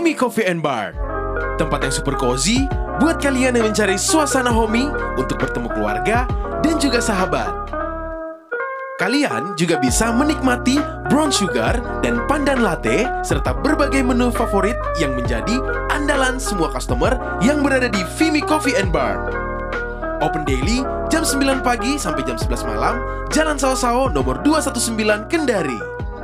Vimy Coffee and Bar. Tempat yang super cozy buat kalian yang mencari suasana homey untuk bertemu keluarga dan juga sahabat. Kalian juga bisa menikmati brown sugar dan pandan latte serta berbagai menu favorit yang menjadi andalan semua customer yang berada di Vimy Coffee and Bar. Open daily jam 9 pagi sampai jam 11 malam, Jalan Sao-Sao nomor 219 Kendari.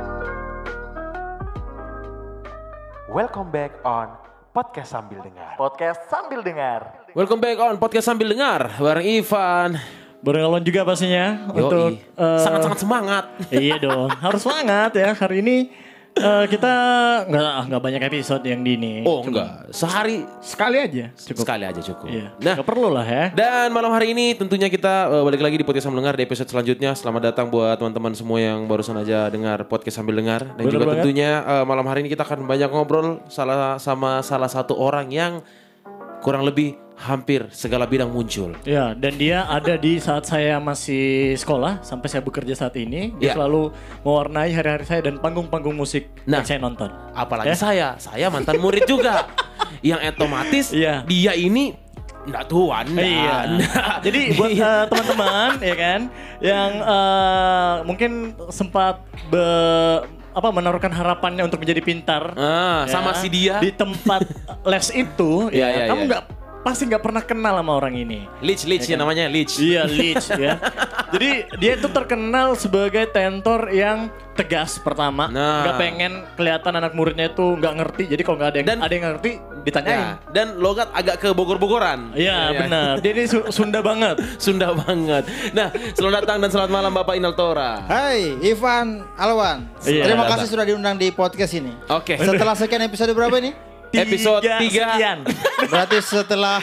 Welcome back on Podcast Sambil Dengar. Podcast Sambil Dengar. Welcome back on Podcast Sambil Dengar bareng Ivan. Bareng Alwan juga pastinya. Untuk sangat-sangat semangat. Iya dong, harus semangat ya. Hari ini kita nggak banyak episode yang di ini. Oh enggak, sehari Sekali aja cukup. sekali aja cukup. Iya. Nah, Nggak perlu lah ya. dan malam hari ini tentunya kita balik lagi di Podcast Sambil Dengar di episode selanjutnya. Selamat datang buat teman-teman semua yang barusan aja dengar Podcast Sambil Dengar. Dan Bener juga banget. tentunya malam hari ini kita akan banyak ngobrol sama salah satu orang yang kurang lebih hampir segala bidang muncul. Ya, dan dia ada di saat saya masih sekolah sampai saya bekerja saat ini. Dia Ya. selalu mewarnai hari-hari saya dan panggung-panggung musik Nah. yang saya nonton. Apalagi Ya. saya mantan murid juga. Yang otomatis Iya. dia ini enggak tua, Iya. Jadi buat teman-teman ya kan yang mungkin sempat menaruhkan harapannya untuk menjadi pintar sama si dia di tempat les itu Iya, ya iya, kamu iya. pasti nggak pernah kenal sama orang ini. Leach ya namanya Leach. Iya, Leach ya. Jadi dia itu terkenal sebagai tentor yang tegas pertama, Nah. nggak pengen kelihatan anak muridnya itu nggak ngerti. Jadi kalau nggak ada yang ngerti ditanyain. Ya, dan logat agak ke Bogor-Bogoran. Iya, benar. Dia ini Sunda banget. Sunda banget. Nah, selamat datang dan selamat malam Bapak Inaltora. Hai, Ivan Alwan. Iya. Terima kasih sudah diundang di podcast ini. Oke. Setelah sekian episode berapa ini? Episode 3. sekian. Berarti setelah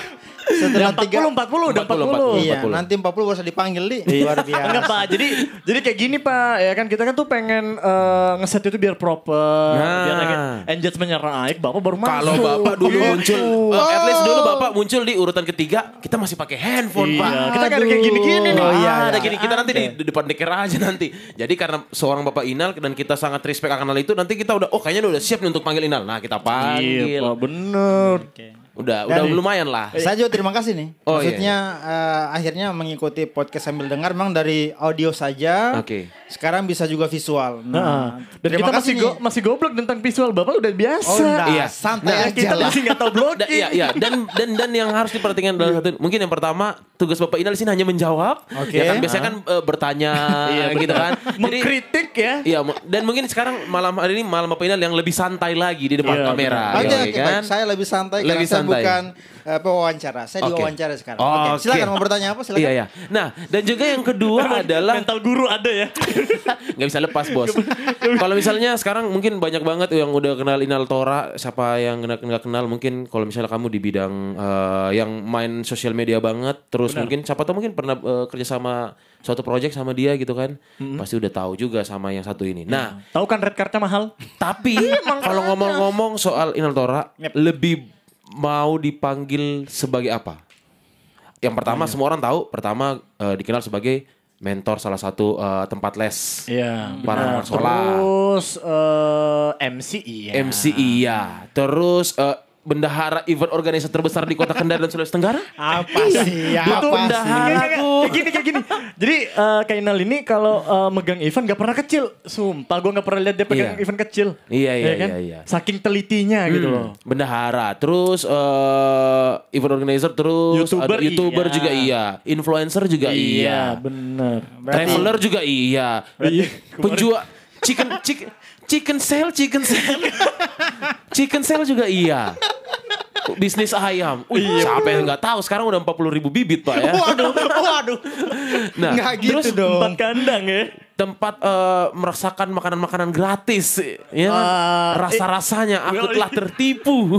40 udah 40. Iya, 40. nanti 40 gak usah dipanggil di. Luar biasa. Enggak Pak, jadi kayak gini Pak, ya kan kita kan tuh pengen ngeset itu biar proper, Nah. biar engagementnya naik, Bapak baru masuk. Kalau Bapak dulu Gitu. muncul, at least dulu Bapak muncul di urutan ketiga, kita masih pakai handphone, Iya, Pak. kita kan kayak gini-gini nih. Oh, iya, ada iya. gini, kita nanti di depan deker aja nanti. Jadi karena seorang Bapak Inal dan kita sangat respect akan hal itu, nanti kita udah, kayaknya udah siap nih untuk panggil Inal. Nah, kita panggil. Iya Pak, bener. Udah Dan- lumayan lah. Saya juga terima kasih nih. Oh, Maksudnya akhirnya mengikuti podcast sambil dengar memang dari audio saja. Oke. Sekarang bisa juga visual. Nah, dan terima kita kasih masih nih. masih goblok tentang visual, Bapak udah biasa. Oh, enggak, Iya. santai Nah, aja Kita lah. masih nggak tahu blogging. Iya, dan yang harus diperhatikan dalam satu, mungkin yang pertama tugas Bapak Inal di sini hanya menjawab. Oke. Ya kan biasanya kan bertanya gitu kan. Jadi Mengkritik ya. iya, dan mungkin sekarang malam hari ini malam Bapak Inal yang lebih santai lagi di depan Iya, kamera. Oke, ya oke, kan? baik. Saya lebih santai Lebih karena saya santai. bukan pewawancara. Saya Oke. diwawancara sekarang. Oh, Oke, oke. silakan mau bertanya apa? Silakan. Iya, iya. Nah, dan juga yang kedua adalah Mental guru ada ya. nggak bisa lepas, Bos. Kalau misalnya sekarang mungkin banyak banget yang udah kenal Inal Tora, siapa yang nggak kenal mungkin kalau misalnya kamu di bidang yang main sosial media banget, terus mungkin siapa tahu mungkin pernah kerja sama suatu project sama dia gitu kan. Pasti udah tahu juga sama yang satu ini. Nah, Tahu kan red cardnya mahal? tapi kalau ngomong-ngomong soal Inal Tora, lebih mau dipanggil sebagai apa? Yang pertama semua orang tahu, pertama dikenal sebagai mentor salah satu tempat les. Iya. Para benar. anak sekolah. Terus MC iya. MC iya. Terus bendahara event organizer terbesar di kota Kendari dan Sulawesi Tenggara. Apa sih? Itu Apa bendahara. sih? Kayak gini. Jadi Kak Inal ini kalau megang event gak pernah kecil. Sumpah gue gak pernah lihat dia pegang Iya. event kecil. Iya, Ya kan? iya. Saking telitinya gitu loh. Bendahara. Terus event organizer terus YouTuber ada YouTuber iya. juga iya. Influencer juga iya. Bener. Traveler juga iya. Iya. Penjual chicken sale chicken sale juga iya. Bisnis ayam. Siapa yang nggak tahu sekarang udah 40.000 bibit Pak ya. Waduh. Nah, Nggak gitu Terus dong. 4 kandang ya. tempat merasakan makanan-makanan gratis ya kan? Rasa-rasanya aku telah tertipu.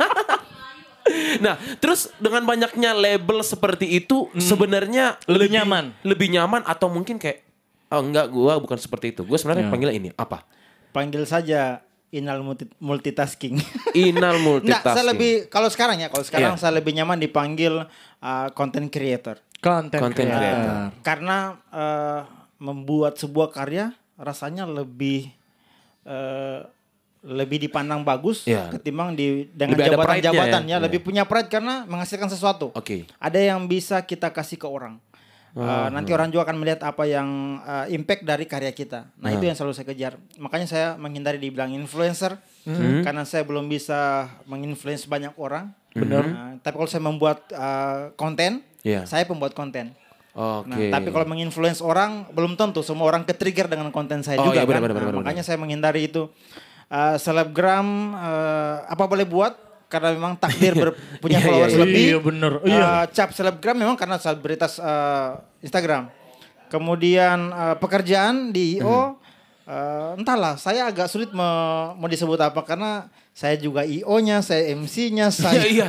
Nah, terus dengan banyaknya label seperti itu sebenarnya Lebih nyaman. Lebih nyaman atau mungkin kayak enggak, gua bukan seperti itu. Gua sebenarnya panggilnya ini apa? Panggil saja Inal multitasking. Inal Nggak, multitasking. saya lebih kalau sekarang Iya. saya lebih nyaman dipanggil content creator. Content Content creator. Karena membuat sebuah karya rasanya lebih dipandang bagus Iya. ketimbang dengan Lebih ada jabatan-jabatan pride-nya ya. lebih punya pride karena menghasilkan sesuatu. Oke. Ada yang bisa kita kasih ke orang. Nanti orang juga akan melihat apa yang impact dari karya kita. Nah, itu yang selalu saya kejar. Makanya saya menghindari dibilang influencer karena saya belum bisa menginfluence banyak orang. Benar. Tapi kalau saya membuat konten, Iya. saya pembuat konten. Oke. Nah, tapi kalau menginfluence orang belum tentu semua orang ke-trigger dengan konten saya Oh, juga iya, kan. benar. Makanya saya menghindari itu. Selebgram apa boleh buat karena memang takdir punya Iya, followers iya, lebih. Iya bener. Iya. Cap selebgram memang karena selebritas Instagram. Kemudian pekerjaan di IO entahlah saya agak sulit mau disebut apa karena saya juga IO-nya, saya MC-nya, saya Iya.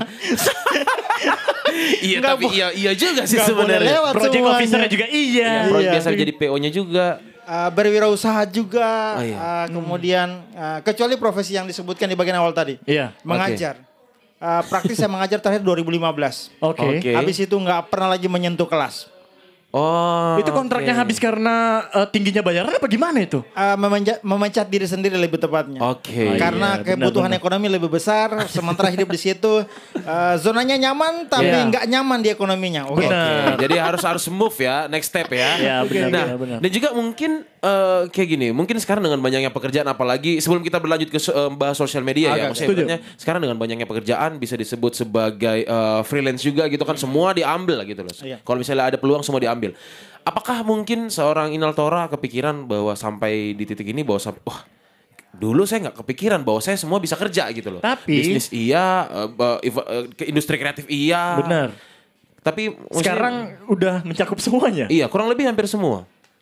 Iya, Nggak tapi iya juga sih nggak boleh sebenarnya. lewat Project semuanya. officer-nya juga iya. Project Iya. biasa jadi PO-nya juga. Berwirausaha juga, Oh, iya. kemudian kecuali profesi yang disebutkan di bagian awal tadi, Iya. mengajar. Praktis saya mengajar terakhir 2015. Oke. Oke. Habis itu nggak pernah lagi menyentuh kelas. Oh. Itu kontraknya oke. habis karena tingginya bayaran apa gimana itu? Memecat diri sendiri lebih tepatnya. Oke. Karena Iya, kebutuhan benar-benar. ekonomi lebih besar, sementara hidup di situ zonanya nyaman tapi Iya. nggak nyaman di ekonominya. Oke. Oke, jadi harus move ya, next step ya. Iya, benar, Nah, benar. dan juga mungkin kayak gini, mungkin sekarang dengan banyaknya pekerjaan, apalagi sebelum kita berlanjut ke bahas sosial media ya, Agak, maksudnya setuju. ibaratnya sekarang dengan banyaknya pekerjaan bisa disebut sebagai freelance juga gitu kan, semua diambil lah gitu loh. Iya. Kalau misalnya ada peluang semua diambil. Apakah mungkin seorang Inal Tora kepikiran bahwa sampai di titik ini bahwa wah, dulu saya nggak kepikiran bahwa saya semua bisa kerja gitu loh. Tapi- bisnis iya, ke industri kreatif iya. Benar. Tapi maksudnya- Sekarang udah mencakup semuanya. iya, kurang lebih hampir semua.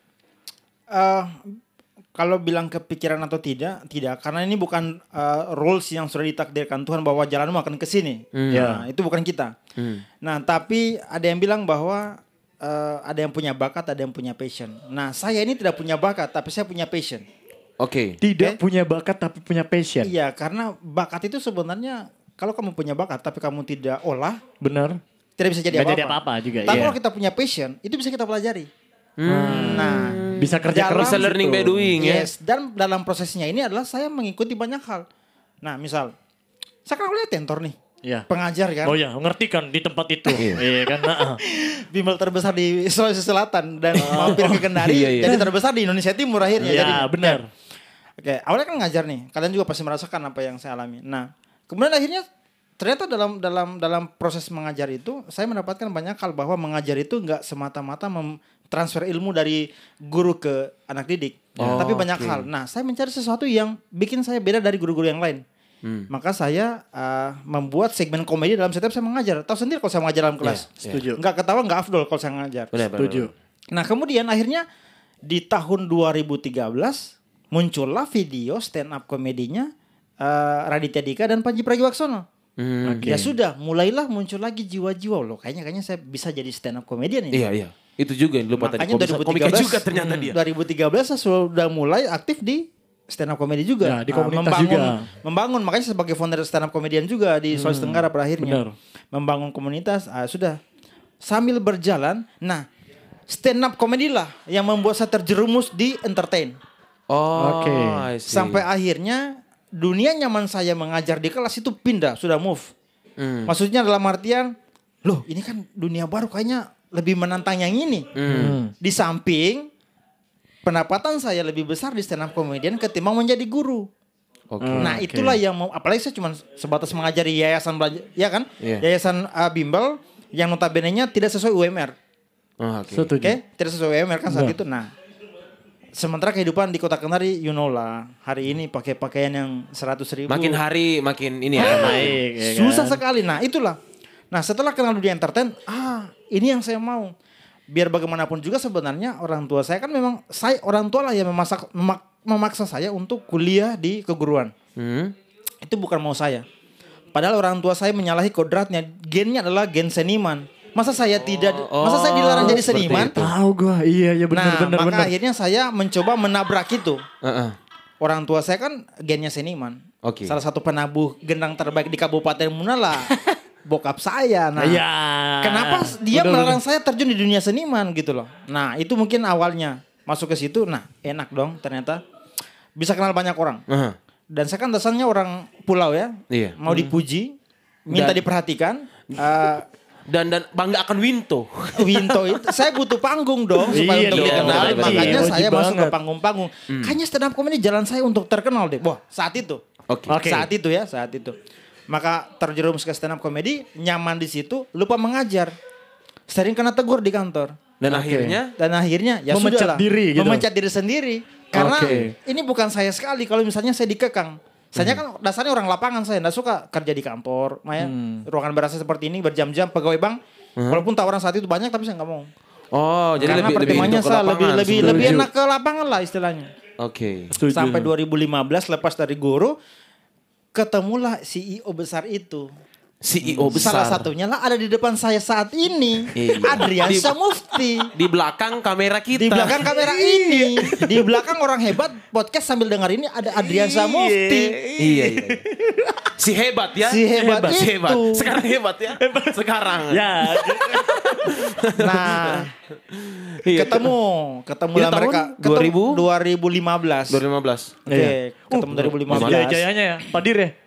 Kalau bilang kepikiran atau tidak, karena ini bukan rules yang sudah ditakdirkan Tuhan bahwa jalanmu akan ke sini. Nah, itu bukan kita. Nah, tapi ada yang bilang bahwa ada yang punya bakat, ada yang punya passion. Nah, saya ini tidak punya bakat, tapi saya punya passion. Oke. Tidak Oke. punya bakat tapi punya passion. Iya, karena bakat itu sebenarnya kalau kamu punya bakat tapi kamu tidak olah, Benar. tidak bisa jadi Nggak apa-apa. jadi apa-apa juga, Tapi iya. kalau kita punya passion, itu bisa kita pelajari. Nah, Bisa kerja dalam- keras. Bisa learning by doing ya. yes, dan dalam prosesnya ini adalah saya mengikuti banyak hal. Nah, misal, saya kan awalnya tentor nih, Iya. pengajar kan, Oh ya, ngerti kan di tempat itu. Iya kan. bimbel terbesar di Sulawesi Selatan dan mampir ke Kendari, Iya, iya. jadi terbesar di Indonesia Timur akhirnya. Iya, Jadi, benar. Oke, awalnya kan ngajar nih, kalian juga pasti merasakan apa yang saya alami. Nah, kemudian akhirnya ternyata dalam proses mengajar itu saya mendapatkan banyak hal bahwa mengajar itu nggak semata-mata transfer ilmu dari guru ke anak didik, tapi banyak hal. Nah, saya mencari sesuatu yang bikin saya beda dari guru-guru yang lain. Maka saya membuat segmen komedi dalam setiap saya mengajar. Tahu sendiri kalau saya mengajar dalam kelas, Setuju. nggak ketawa nggak afdol kalau saya mengajar. Benar, Setuju. Nah, kemudian akhirnya di tahun 2013 muncullah video stand up komedinya Raditya Dika dan Panji Pragiwaksono. Oke. Ya sudah, mulailah muncul lagi jiwa-jiwa loh. Kayaknya saya bisa jadi stand up komedian ini. Iya. Itu juga yang lupa tadi. Makanya Komika 2013 juga ternyata dia. 2013 saya sudah mulai aktif di stand up komedi juga. Ya, di komunitas juga. Membangun, makanya sebagai founder stand up komedian juga di Sulawesi Tenggara pada akhirnya. Benar. Membangun komunitas, sudah. Sambil berjalan, nah stand up komedi lah yang membuat saya terjerumus di entertain. Oh, Oke. I see. Sampai akhirnya dunia nyaman saya mengajar di kelas itu pindah, sudah move. Maksudnya dalam artian, loh ini kan dunia baru kayaknya lebih menantang yang ini. Di samping pendapatan saya lebih besar di stand up comedian ketimbang menjadi guru. Oke. Nah itulah yang apalagi saya cuma sebatas mengajari yayasan belajar, ya kan? Iya. Yayasan bimbel yang notabene-nya tidak sesuai UMR. Oh, oke. Oke, Setuju. tidak sesuai UMR kan saat itu. Nah, sementara kehidupan di Kota Kendari, you know lah, hari ini pakai pakaian yang 100.000. Makin hari makin ini ya. Baik. ya kan? Susah sekali. Nah, itulah. Nah, setelah kenal dunia entertain, ini yang saya mau. Biar bagaimanapun juga sebenarnya orang tua saya kan memang orang tua lah yang memaksa saya untuk kuliah di keguruan. Itu bukan mau saya. Padahal orang tua saya menyalahi kodratnya. Gennya adalah gen seniman. Masa saya masa saya dilarang jadi seperti seniman? itu. Tahu gua. Iya benar Nah, maka benar. akhirnya saya mencoba menabrak itu. Heeh. Orang tua saya kan gennya seniman. Oke. Salah satu penabuh gendang terbaik di Kabupaten Munala. Bokap saya. Nah, Iya. kenapa dia Benar, melarang saya terjun di dunia seniman gitu loh. Nah, itu mungkin awalnya masuk ke situ. Nah, enak dong ternyata. Bisa kenal banyak orang. Heeh. Dan saya kan dasarnya orang pulau ya. Iya. Mau dipuji, minta Dan- diperhatikan. Dan bangga akan Winto. Winto itu saya butuh panggung dong supaya Iya untuk dong, dikenal. betul. Makanya Wajib saya masuk ke banget. panggung-panggung. Kayaknya stand up comedy jalan saya untuk terkenal deh. Wah, saat itu. Oke. Oke. Saat itu. Maka terjerumus ke stand up comedy, nyaman di situ, lupa mengajar. Sering kena tegur di kantor. Dan Oke. akhirnya Ya Memecat sudahlah. diri gitu. Memecat diri sendiri. Karena Oke. ini bukan saya sekali kalau misalnya saya dikekang. Saya kan dasarnya orang lapangan, saya enggak suka kerja di kantor, Maya. Ruangan berasa seperti ini berjam-jam pegawai bank. Walaupun tawaran saat itu banyak tapi saya nggak mau. Oh, jadi Karena lebih pertimbangannya untuk ke saya lapangan lebih sebenarnya. enak ke lapangan lah istilahnya. Oke. Setuju. Sampai 2015 lepas dari guru ketemulah CEO besar itu. CEO besar. Salah satunya lah ada di depan saya saat ini. Iya. Adrian Di- Mufti. Di belakang kamera kita. Di belakang kamera ini, di belakang orang hebat podcast sambil dengar ini ada Adrian Mufti. Iya. Si hebat ya. Si hebat Si itu. hebat. Sekarang hebat ya. Sekarang. Ya, Nah, Iya. ketemu Ini lah tahun mereka. 2015. 2015. Oke, ketemu 2015. jaya-jayanya ya. Padir ya.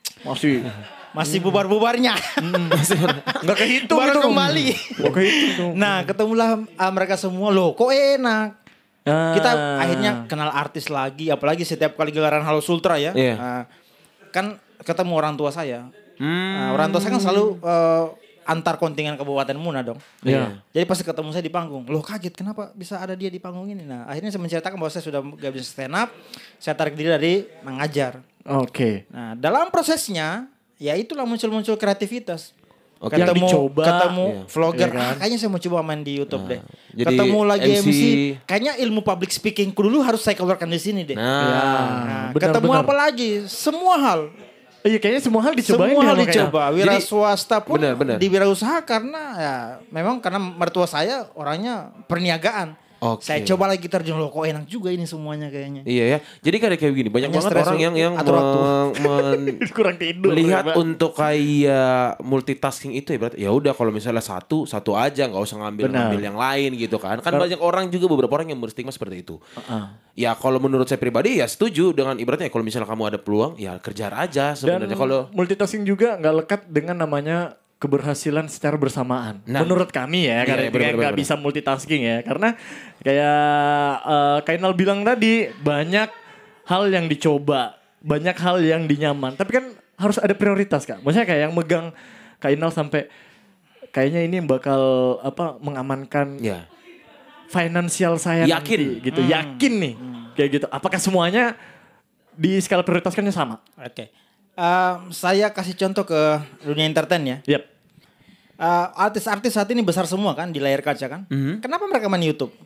Masih bubar-bubarnya. Enggak kehitung Baru itu. kembali. Enggak kehitung. Nah, ketemulah mereka semua. Loh, kok enak. Kita Ah. akhirnya kenal artis lagi, apalagi setiap kali gelaran Halo Sultra ya. Iya. Kan ketemu orang tua saya. Hmm. Orang tua saya kan selalu antar kontingen Kabupaten Muna dong. Iya. Jadi pas ketemu saya di panggung, loh kaget kenapa bisa ada dia di panggung ini. Nah akhirnya saya menceritakan bahwa saya sudah gak bisa stand up, saya tarik diri dari mengajar. Oke. Nah dalam prosesnya, ya itulah muncul-muncul kreativitas. Oke. Yang Ketemu, dicoba, ketemu iya. vlogger, Iya kan? kayaknya saya mau coba main di YouTube deh. jadi Ketemu lagi MC. MC, kayaknya ilmu public speakingku dulu harus saya keluarkan di sini deh. Nah, Nah, benar, ketemu benar. apa lagi? Semua hal. Iya kayaknya semua hal dicobain Semua ya hal makanya. dicoba. Wira Jadi, swasta pun benar. di wirausaha karena ya memang karena mertua saya orangnya perniagaan. Oke. Saya coba lagi terjun loh kok enak juga ini semuanya kayaknya. iya ya. Jadi kayak gini, banyak Hanya banget stres orang yang atur-atur. Kurang tidur. melihat Bang. untuk kayak multitasking itu ya berarti ya udah kalau misalnya satu aja nggak usah ngambil Benar. yang lain gitu kan banyak orang juga beberapa orang yang berstigma seperti itu. Ya kalau menurut saya pribadi ya setuju dengan ibaratnya kalau misalnya kamu ada peluang ya kejar aja Dan sebenarnya kalau multitasking juga nggak lekat dengan namanya keberhasilan secara bersamaan. Nah. Menurut kami ya, Iya, karena benar, nggak benar. bisa multitasking ya. Karena kayak Kainal bilang tadi banyak hal yang dicoba, banyak hal yang dinyaman. Tapi kan harus ada prioritas Kak. Maksudnya kayak yang megang Kainal sampai kayaknya ini bakal mengamankan ya finansial saya Yakin. nanti, gitu. Yakin nih. Kayak gitu. Apakah semuanya di skala prioritaskannya sama? Oke. Saya kasih contoh ke dunia entertain ya. Yap. Artis-artis saat ini besar semua kan di layar kaca kan. Kenapa mereka main YouTube?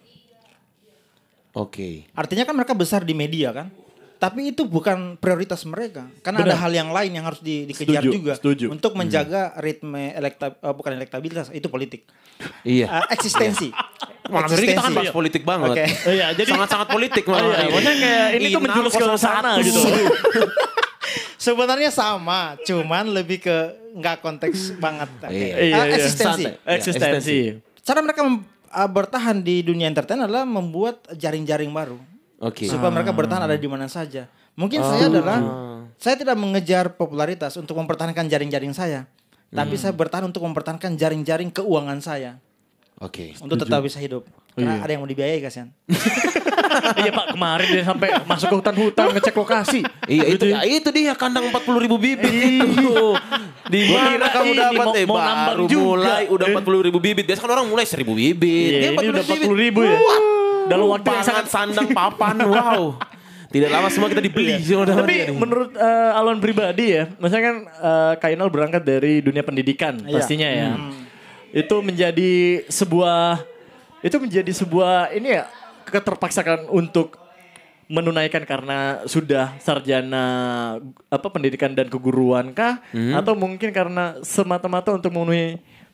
oke. Artinya kan mereka besar di media kan. Tapi itu bukan prioritas mereka. Karena ada Benar. hal yang lain yang harus dikejar Setuju, juga. setuju. Untuk menjaga ritme bukan elektabilitas, itu politik. Iya. Eksistensi. Malam ini kita kan bahas Eksistensi. politik banget. Oke. Iya, jadi Sangat-sangat politik Oh, malah. iya, ini. maksudnya kayak ini tuh menjurus ke 601. sana gitu. Sebenarnya sama, cuman lebih ke nggak konteks banget. Oke. Iya. Eksistensi. Santai. Eksistensi. Cara mereka bertahan di dunia entertain adalah membuat jaring-jaring baru. Oke. Supaya mereka bertahan ada di mana saja. Mungkin saya saya tidak mengejar popularitas untuk mempertahankan jaring-jaring saya. Tapi saya bertahan untuk mempertahankan jaring-jaring keuangan saya. Oke. Untuk tetap bisa hidup. Karena ada yang mau dibiayai kasihan. Iya Pak, kemarin dia sampai masuk ke hutan-hutan ngecek lokasi. Iya itu, Gitu ya. itu dia kandang 40.000 bibit itu. Di Gua mana kira kamu ini dapat mau nambang baru juga. mulai udah 40.000 bibit. Biasa kan orang mulai 1.000 bibit. Iya, Dia ini udah 40.000 ya. Wah. Dalam waktu yang Pangan, sangat sandang, papan. Wow. Tidak lama semua kita dibeli. sama Tapi dia nih. menurut Alwan pribadi ya, maksudnya kan Kainal berangkat dari dunia pendidikan Iya. pastinya ya. Itu menjadi sebuah ini ya keterpaksakan untuk menunaikan karena sudah sarjana pendidikan dan keguruan kah atau mungkin karena semata-mata untuk memenuhi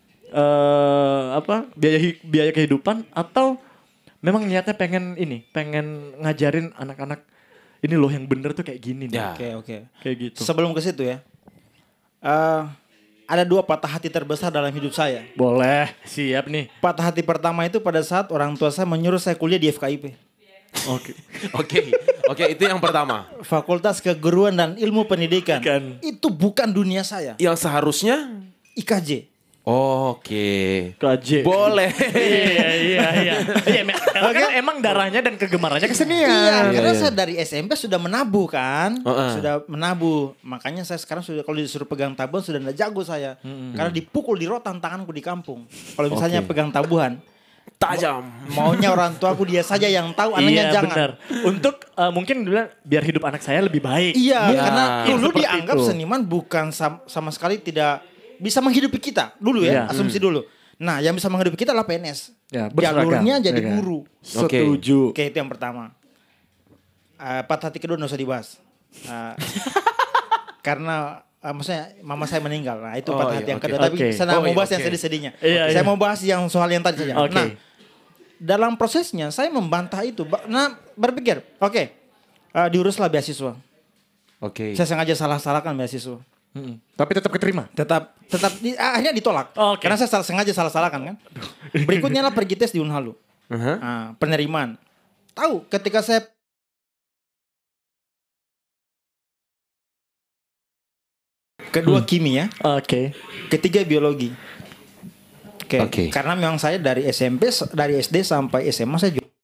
biaya kehidupan atau memang niatnya pengen ngajarin anak-anak ini loh yang bener tuh kayak gini nih. Ya. Oke. Kayak gitu. Sebelum ke situ ya. Ada 2 patah hati terbesar dalam hidup saya. Boleh, siap nih. Patah hati pertama itu pada saat orang tua saya menyuruh saya kuliah di FKIP. Oke. Oke, itu yang pertama. Fakultas Keguruan dan Ilmu Pendidikan. Kan. Itu bukan dunia saya. Yang seharusnya IKJ. oke. KJ. Boleh. Iya. Kan emang darahnya dan kegemarannya kesenian. Iya, karena iya. saya dari SMP sudah menabuh kan. Heeh. Sudah menabuh. Makanya saya sekarang sudah kalau disuruh pegang tabung sudah tidak jago saya. Karena dipukul di rotan tanganku di kampung. Kalau misalnya Oke. pegang tabuhan. Tajam. Maunya orang tuaku dia saja yang tahu, anaknya Iya jangan. benar. Untuk mungkin dulu biar hidup anak saya lebih baik. Iya, Ya. karena dulu Seperti dianggap itu. seniman bukan sama sekali tidak bisa menghidupi kita. Dulu ya, Iya. asumsi dulu. Nah, yang bisa menghidupi kita adalah PNS. Ya, berseragam. Jalurnya jadi Ya kan? guru. Oke. Setuju. Oke, itu yang pertama. Patah hati kedua nggak usah dibahas. Karena maksudnya mama saya meninggal. Nah, itu Oh, patah iya, hati yang oke. kedua. Tapi Oke. saya nggak Oh, mau iya, bahas yang oke. sedih-sedihnya. Iya, Saya iya. mau bahas yang soal yang tadi saja. Oke. Nah, dalam prosesnya saya membantah itu. Nah, berpikir, oke, diuruslah beasiswa. Oke. Saya sengaja salah-salahkan beasiswa. Tapi tetap keterima. Tetap akhirnya ditolak. Oke. Karena saya sengaja salah-salahkan kan. Berikutnya lah pergi tes di Unhalu. Aha. Penerimaan. Tahu ketika saya kedua kimia, Oke. ketiga biologi. Oke. Karena memang saya dari SMP, dari SD sampai SMA saya juga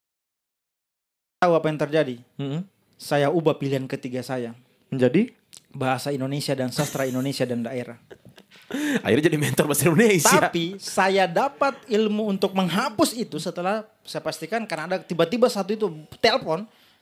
tahu apa yang terjadi. Saya ubah pilihan ketiga saya. Menjadi Bahasa Indonesia dan sastra Indonesia dan daerah. Akhirnya jadi mentor bahasa Indonesia. Tapi saya dapat ilmu untuk menghapus itu setelah saya pastikan karena ada tiba-tiba satu itu telepon.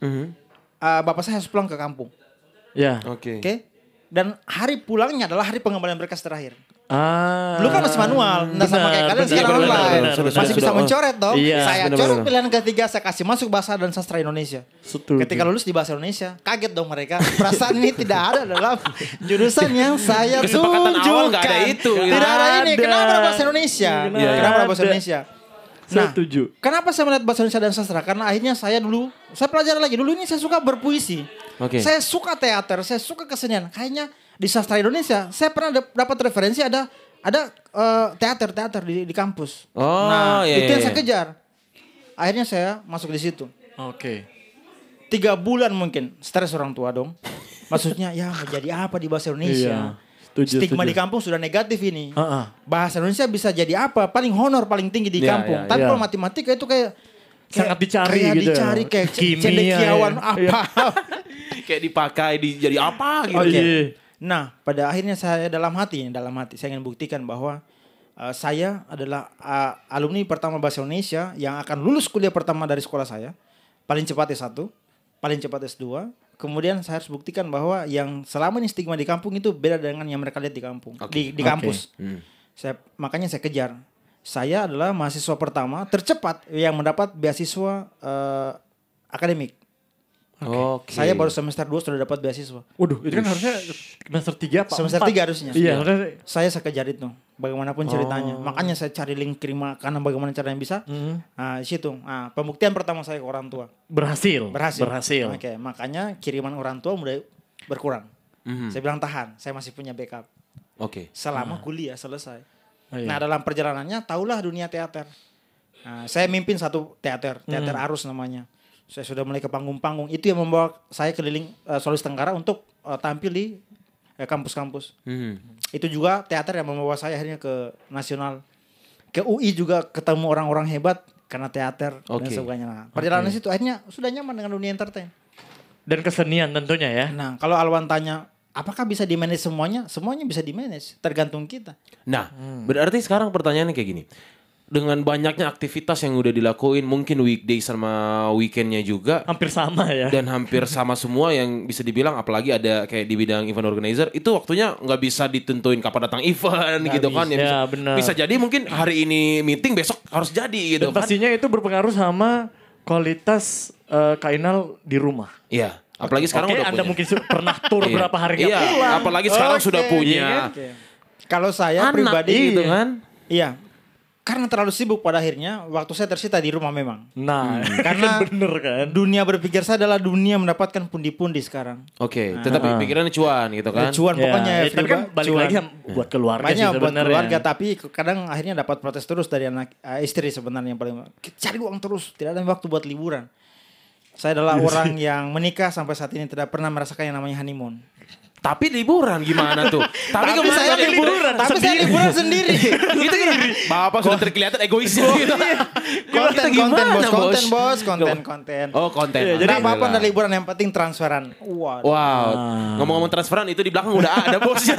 Bapak saya harus pulang ke kampung. ya. Oke. Oke. Dan hari pulangnya adalah hari pengembalian berkas terakhir. Ah. Dulu kan masih manual, nggak sama kayak kalian sekarang benar, online. benar, benar, Masih bisa benar. mencoret dong. Iya, Saya benar, coret benar. pilihan ketiga, saya kasih masuk bahasa dan sastra Indonesia. Setuju. Ketika lulus di bahasa Indonesia, kaget dong mereka. Perasaan ini tidak ada dalam jurusan yang saya Kesepakatan awal tunjukkan. nggak ada itu, gitu. Tidak ada ini. Ada. Kenapa ada bahasa Indonesia? Kenapa Kenapa ada bahasa ada? Indonesia? Nah, Setuju. kenapa saya melihat bahasa Indonesia dan sastra? Karena akhirnya saya pelajari lagi. Dulu ini saya suka berpuisi. Oke. Saya suka teater, saya suka kesenian. Kayaknya di sastra Indonesia, saya pernah dapat referensi ada teater di kampus. Oh, nah, iya, itu yang iya. saya kejar. Akhirnya saya masuk di situ. Oke. 3 bulan mungkin stres orang tua dong. Maksudnya ya mau jadi apa di bahasa Indonesia? Iya. Setuju, Stigma setuju. di kampung sudah negatif ini. Heeh. Bahasa Indonesia bisa jadi apa? Paling honor paling tinggi di Iya, kampung. iya, Tapi iya. kalau matematika itu kayak Sangat dicari kayak gitu ya. dicari kayak Kimia, cendekiawan ya. apa. Kayak dipakai jadi apa gitu. Oh, Oke. iya. Nah, pada akhirnya saya dalam hati saya ingin buktikan bahwa saya adalah alumni pertama bahasa Indonesia yang akan lulus kuliah pertama dari sekolah saya. Paling cepat S1, paling cepat S2. Kemudian saya harus buktikan bahwa yang selama ini stigma di kampung itu beda dengan yang mereka lihat di kampung, Oke. di kampus. Makanya saya kejar. Saya adalah mahasiswa pertama tercepat yang mendapat beasiswa akademik. Oke. Saya baru semester 2 sudah dapat beasiswa. Waduh, itu kan harusnya semester 3 Pak. Semester 3 harusnya. Iya, harusnya. Saya kejar itu bagaimanapun ceritanya. Makanya saya cari link kirim karena bagaimana caranya bisa. Nah, di situ. Nah, pembuktian pertama saya ke orang tua. Berhasil. Berhasil. Oke, makanya kiriman orang tua mulai berkurang. Mhm. Saya bilang tahan, saya masih punya backup. Oke. Selama kuliah selesai. Oh, iya. Nah, dalam perjalanannya tahulah dunia teater. Nah, saya mimpin satu teater Arus namanya. Saya sudah mulai ke panggung-panggung. Itu yang membawa saya keliling Sulawesi Tenggara untuk tampil di kampus-kampus. Itu juga teater yang membawa saya akhirnya ke nasional. Ke UI juga ketemu orang-orang hebat karena teater dan Oke. sebagainya. Nah, perjalanan situ akhirnya sudah nyaman dengan dunia entertain. Dan kesenian tentunya ya. Nah, kalau Alwan tanya, apakah bisa di-manage semuanya? Semuanya bisa di-manage, tergantung kita. Nah, berarti sekarang pertanyaannya kayak gini. Dengan banyaknya aktivitas yang udah dilakuin, mungkin weekday sama weekendnya juga, Hampir sama ya. dan hampir sama semua yang bisa dibilang, apalagi ada kayak di bidang event organizer, itu waktunya nggak bisa ditentuin kapan datang event gitu kan. bisa. Ya, Ya, benar. bisa jadi mungkin hari ini meeting, besok harus jadi gitu Dan kan. pastinya itu berpengaruh sama kualitas Kak Inal di rumah. Iya, apalagi sekarang Oke, udah Anda punya. mungkin pernah tur Iya. berapa hari nggak Iya, pulang. apalagi sekarang Oke, sudah punya iya Oke. Kalau saya anak pribadi gitu iya. kan. Iya. Karena terlalu sibuk pada akhirnya waktu saya tersita di rumah memang. Nah, Karena kan bener kan. dunia berpikir saya adalah dunia mendapatkan pundi-pundi sekarang. Oke, tetapi pikirannya cuan gitu kan. Cuan pokoknya Ya, tapi kan balik cuan. lagi buat keluarga sih Banyak buat sebenarnya. keluarga tapi kadang akhirnya dapat protes terus dari anak istri sebenarnya yang paling cari uang terus, tidak ada waktu buat liburan. Saya adalah orang yang menikah sampai saat ini tidak pernah merasakan yang namanya honeymoon. Tapi liburan gimana tuh? Tapi Tapi saya liburan, sendiri. Itu kan Bapak sudah terkelihatan egoisnya gitu. Konten. Oh, konten. Jadi apa-apa ada liburan yang penting transferan. Wow. Ngomong-ngomong transferan itu di belakang udah ada bosnya.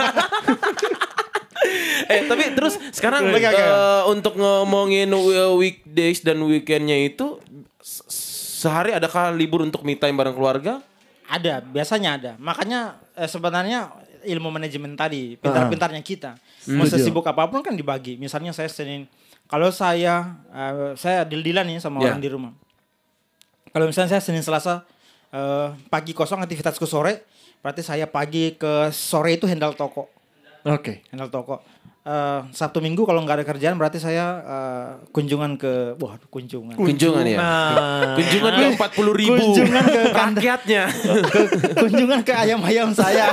Tapi terus sekarang untuk ngomongin weekdays dan weekendnya itu sehari adakah libur untuk me time bareng keluarga? Ada, biasanya ada. Makanya sebenarnya ilmu manajemen tadi, pintar-pintarnya kita. Mau sesibuk apapun kan dibagi. Misalnya saya Senin, kalau saya deal-dealan nih sama orang di rumah. Kalau misalnya saya Senin Selasa pagi kosong aktivitasku sore, berarti saya pagi ke sore itu handle toko. Oke. Handle toko. Sabtu Minggu kalau nggak ada kerjaan berarti saya kunjungan ke kunjungan ya. Kunjungan ke 40.000 kunjungan ke rakyatnya. kunjungan ke ayam-ayam saya.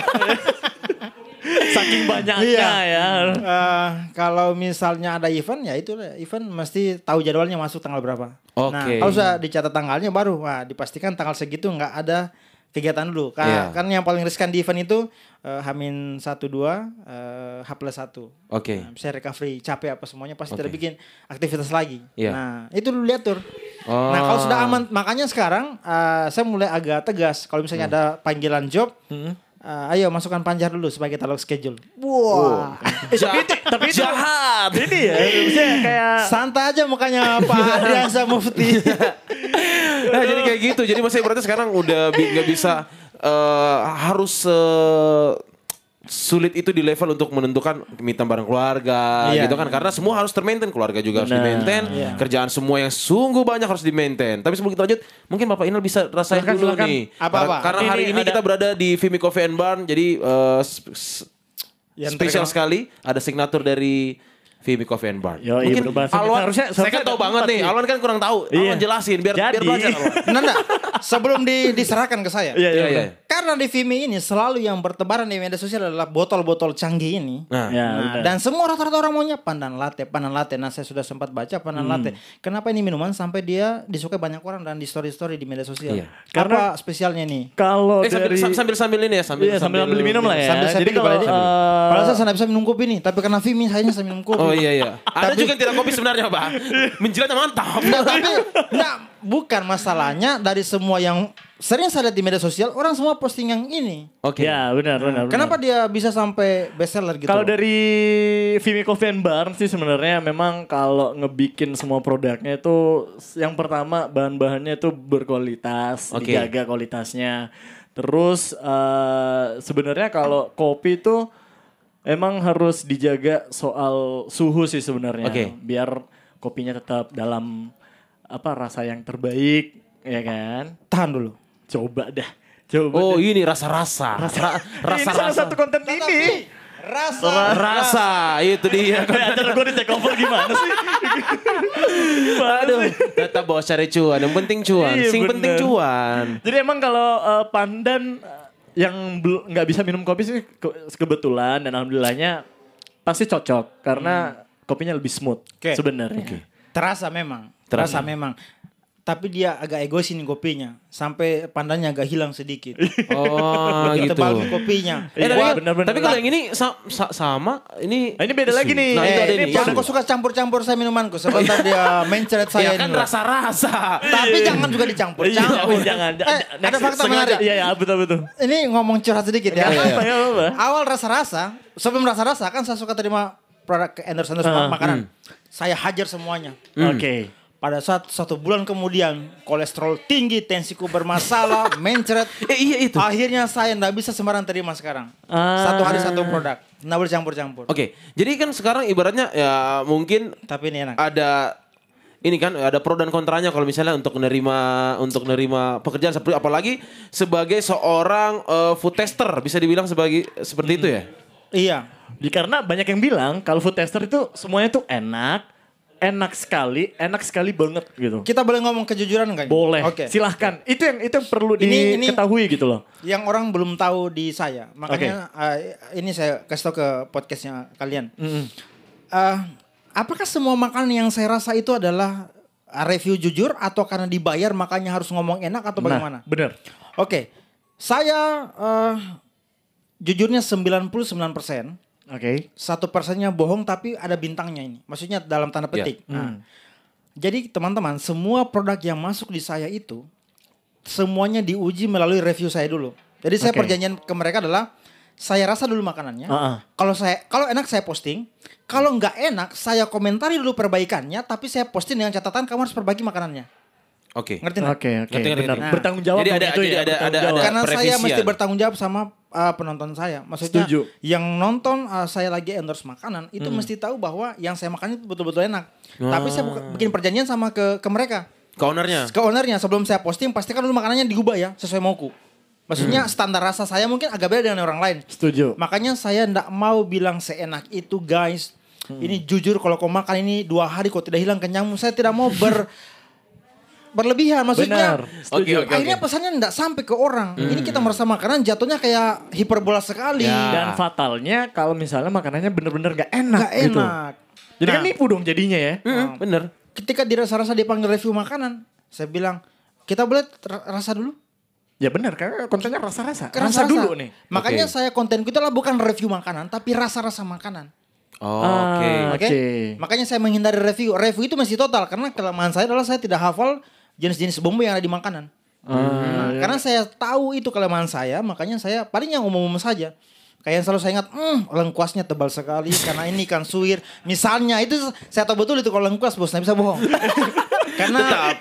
Saking banyaknya ya. Kalau misalnya ada event ya itu event mesti tahu jadwalnya masuk tanggal berapa. Nah, kalau sudah dicatat tanggalnya baru dipastikan tanggal segitu nggak ada kegiatan dulu. Kan yang paling riskan di event itu H-1 2 H+1. Oke. Bisa recovery, capek apa semuanya pasti tidak bikin aktivitas lagi. Yeah. Nah, itu dulu diatur. Nah, kalau sudah aman, makanya sekarang saya mulai agak tegas. Kalau misalnya ada panggilan job, ayo masukkan Panjar dulu sebagai talog schedule. Wah. Tapi itu jahat. Ini ya, misalnya kayak santai aja mukanya Pak Adriansa Mufti. Nah, jadi kayak gitu. Jadi maksudnya berarti sekarang udah nggak bisa harus sulit itu di level untuk menentukan minta bareng keluarga gitu kan, karena semua harus termaintain, keluarga juga harus di-maintain, kerjaan semua yang sungguh banyak harus di-maintain. Tapi sebelum kita lanjut, mungkin Bapak Inal bisa rasain dulu nih. Karena hari ini kita berada di Vimy Coffee and Barn, jadi spesial sekali ada signatur dari Vimy Coffee and Barn. Mungkin Alwan, saya kan tahu banget nih. Alwan kan kurang tahu. Alwan jelasin biar belajar Alwan. Nah, sebelum diserahkan ke saya. Iya. Karena di Vimy ini selalu yang bertebaran di media sosial adalah botol-botol canggih ini. Dan semua rata-rata orang maunya pandan latte. Nah, saya sudah sempat baca pandan latte. Kenapa ini minuman sampai dia disukai banyak orang dan di story-story di media sosial? Karena spesialnya nih. Kalau sambil ini ya, sambil beli minum lah ya. Sambil saya Jadi kalau padahal saya tidak bisa minum kopi nih, tapi karena Vimy saya bisa minum kopi. Oh iya. Ada juga yang tidak kopi sebenarnya, Pak. Menjilatnya mantap. Bukan masalahnya dari semua yang sering saya lihat di media sosial, orang semua posting yang ini. Oke. Ya, benar. Kenapa dia bisa sampai bestseller gitu? Kalau dari Vimy Coffee and Barn sih sebenarnya memang kalau ngebikin semua produknya itu yang pertama bahan-bahannya itu berkualitas, dijaga kualitasnya. Terus sebenarnya kalau kopi itu emang harus dijaga soal suhu sih sebenarnya. Biar kopinya tetap dalam rasa yang terbaik, ya kan? Tahan dulu. Coba dah. Ini rasa-rasa. Ini salah satu konten ini. Rasa itu dia. Acara gue di take over gimana sih? Aduh, tetap bos cari cuan. Yang penting cuan. Penting cuan. Jadi emang kalau pandan yang nggak bisa minum kopi sih kebetulan dan alhamdulillahnya pasti cocok karena kopinya lebih smooth sebenarnya. Terasa memang. Tapi dia agak egois ini kopinya. Sampai pandannya agak hilang sedikit. Oh gitu. Tebal kopinya. Tapi kalau yang ini sama. Ini beda lagi nih. Nah, itu ada ini. Jangan kau suka campur-campur saya minumanku. Sebentar dia mencret saya. Ya kan rasa-rasa. Tapi jangan juga dicampur. Jangan. Ada fakta menarik. Iya, betul. Ini ngomong curhat sedikit ya. Apa? Awal rasa-rasa. Sebelum rasa-rasa kan saya suka terima produk endorse makanan. Saya hajar semuanya. Oke. Pada saat 1 bulan kemudian kolesterol tinggi, tensiku bermasalah, mencret. Iya itu. Akhirnya saya nggak bisa sembarang terima sekarang. 1 hari 1 produk, nggak boleh campur-campur. Oke, jadi kan sekarang ibaratnya ya mungkin. Tapi ini enak. Ini kan ada pro dan kontranya kalau misalnya untuk menerima pekerjaan apalagi sebagai seorang food tester bisa dibilang seperti itu ya. Iya. Karena banyak yang bilang kalau food tester itu semuanya tuh enak sekali banget gitu. Kita boleh ngomong kejujuran enggak? Boleh. Oke. Silahkan. Itu yang perlu diketahui gitu loh. Yang orang belum tahu di saya. Makanya ini saya kasih tahu ke podcastnya kalian. Apakah semua makanan yang saya rasa itu adalah review jujur atau karena dibayar makanya harus ngomong enak atau bagaimana? Bener. Oke, saya jujurnya 99%. Oke. 1%-nya bohong tapi ada bintangnya ini. Maksudnya dalam tanda petik. Nah, jadi teman-teman, semua produk yang masuk di saya itu semuanya diuji melalui review saya dulu. Jadi saya perjanjian ke mereka adalah saya rasa dulu makanannya. Kalau enak saya posting. Kalau nggak enak saya komentari dulu perbaikannya. Tapi saya posting dengan catatan kamu harus perbaiki makanannya. Oke. Ngerti nggak? Oke. Ngerti. Benar. Nah, Bertanggung jawab. jadi ada- dong itu jadi ya, ada- bertanggung ada- jawab. Karena saya Perevisian. mesti bertanggung jawab sama penonton saya. Maksudnya Setuju. yang nonton saya lagi endorse makanan itu mesti tahu bahwa yang saya makan itu betul-betul enak. Tapi saya bikin perjanjian sama ke mereka. Ke ownernya. Ke ownernya sebelum saya posting pastikan dulu makanannya diubah ya sesuai mauku. Maksudnya standar rasa saya mungkin agak beda dengan orang lain. Setuju. Makanya saya ndak mau bilang seenak itu guys. Ini jujur kalau kau makan ini 2 hari kau tidak hilang kenyangmu. Saya tidak mau berlebihan maksudnya. Benar. Setuju. Oke. Akhirnya pesannya ndak sampai ke orang. Ini kita merasa makanan jatuhnya kayak hiperbola sekali. Dan fatalnya kalau misalnya makanannya bener-bener gak enak Nggak gitu. enak. Jadi kan Nah, nipu dong jadinya ya. Bener. ketika dirasa-rasa dipanggil review makanan, saya bilang kita boleh rasa dulu. Ya benar, karena kontennya rasa-rasa. Rasa Rasa dulu nih. Makanya Oke. saya kontenku itu adalah bukan review makanan, tapi rasa-rasa makanan. Oh, Ah, Oke. Oke. Oke. Makanya saya menghindari review. Review itu masih total karena kelemahan saya adalah saya tidak hafal jenis-jenis bumbu yang ada di makanan. Nah, karena saya tahu itu kelemahan saya, makanya saya paling yang umum-umum saja. Kayak yang selalu saya ingat, lengkuasnya tebal sekali karena ini kan suwir. Misalnya itu saya tahu betul itu kalau lengkuas bos, nggak bisa bohong. karena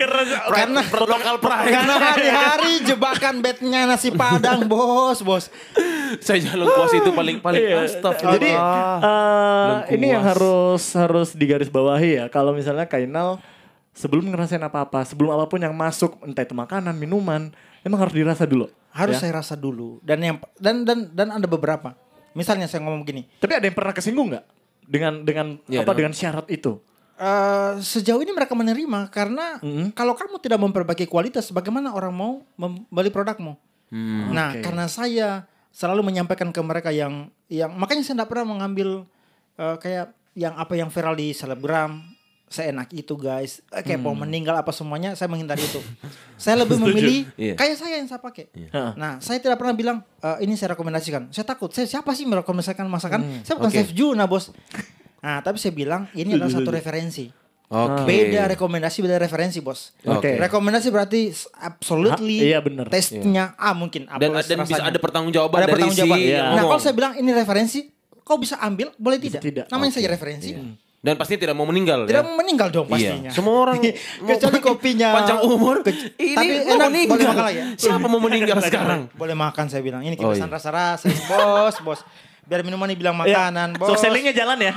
Lokal pride. karena hari-hari jebakan bednya nasi padang bos. Saya jalan kuas itu paling Iya. astagfirullah. Jadi Lengkuas. ini yang harus digarisbawahi ya. Kalau misalnya Kainal sebelum ngerasain apa-apa, sebelum apapun yang masuk, entah itu makanan, minuman, emang harus dirasa dulu. Harus ya? saya rasa dulu dan ada beberapa. Misalnya saya ngomong gini. Tapi ada yang pernah kesinggung nggak dengan Iya, apa dong. dengan syarat itu? Sejauh ini mereka menerima karena kalau kamu tidak memperbaiki kualitas, bagaimana orang mau membeli produkmu? Nah, Oke. karena saya selalu menyampaikan ke mereka yang makanya saya tidak pernah mengambil kayak yang viral di selebgram, seenak itu guys, kayak mau meninggal apa semuanya, saya menghindari itu. Saya lebih memilih Iya. kayak saya yang saya pakai. Hah. Nah, saya tidak pernah bilang ini saya rekomendasikan. Saya takut. Saya siapa sih merekomendasikan masakan? Saya bukan Oke. chef Juna, bos. Nah, tapi saya bilang ini adalah satu referensi. Oke. Beda rekomendasi, beda referensi, bos. Oke. Rekomendasi berarti absolutely Iya, bener. testnya mungkin Dan plus bisa rasanya. ada pertanggungjawaban Ada dari pertanggungjawaban. si Iya. yang Nah, ngomong. kalau saya bilang ini referensi, kau bisa ambil, boleh tidak? tidak. Namanya saja referensi. Dan pasti tidak mau meninggal Tidak ya. meninggal dong pastinya. Iya. Semua orang Kecuali kopinya panjang umur. Ini tapi mau enak, meninggal. boleh makan lagi ya? Siapa mau meninggal sekarang? Boleh makan saya bilang. Ini Oh, kipasan iya. rasa-rasa, bos. Biar minuman dibilang Ya, makanan, bos. so sellingnya jalan ya.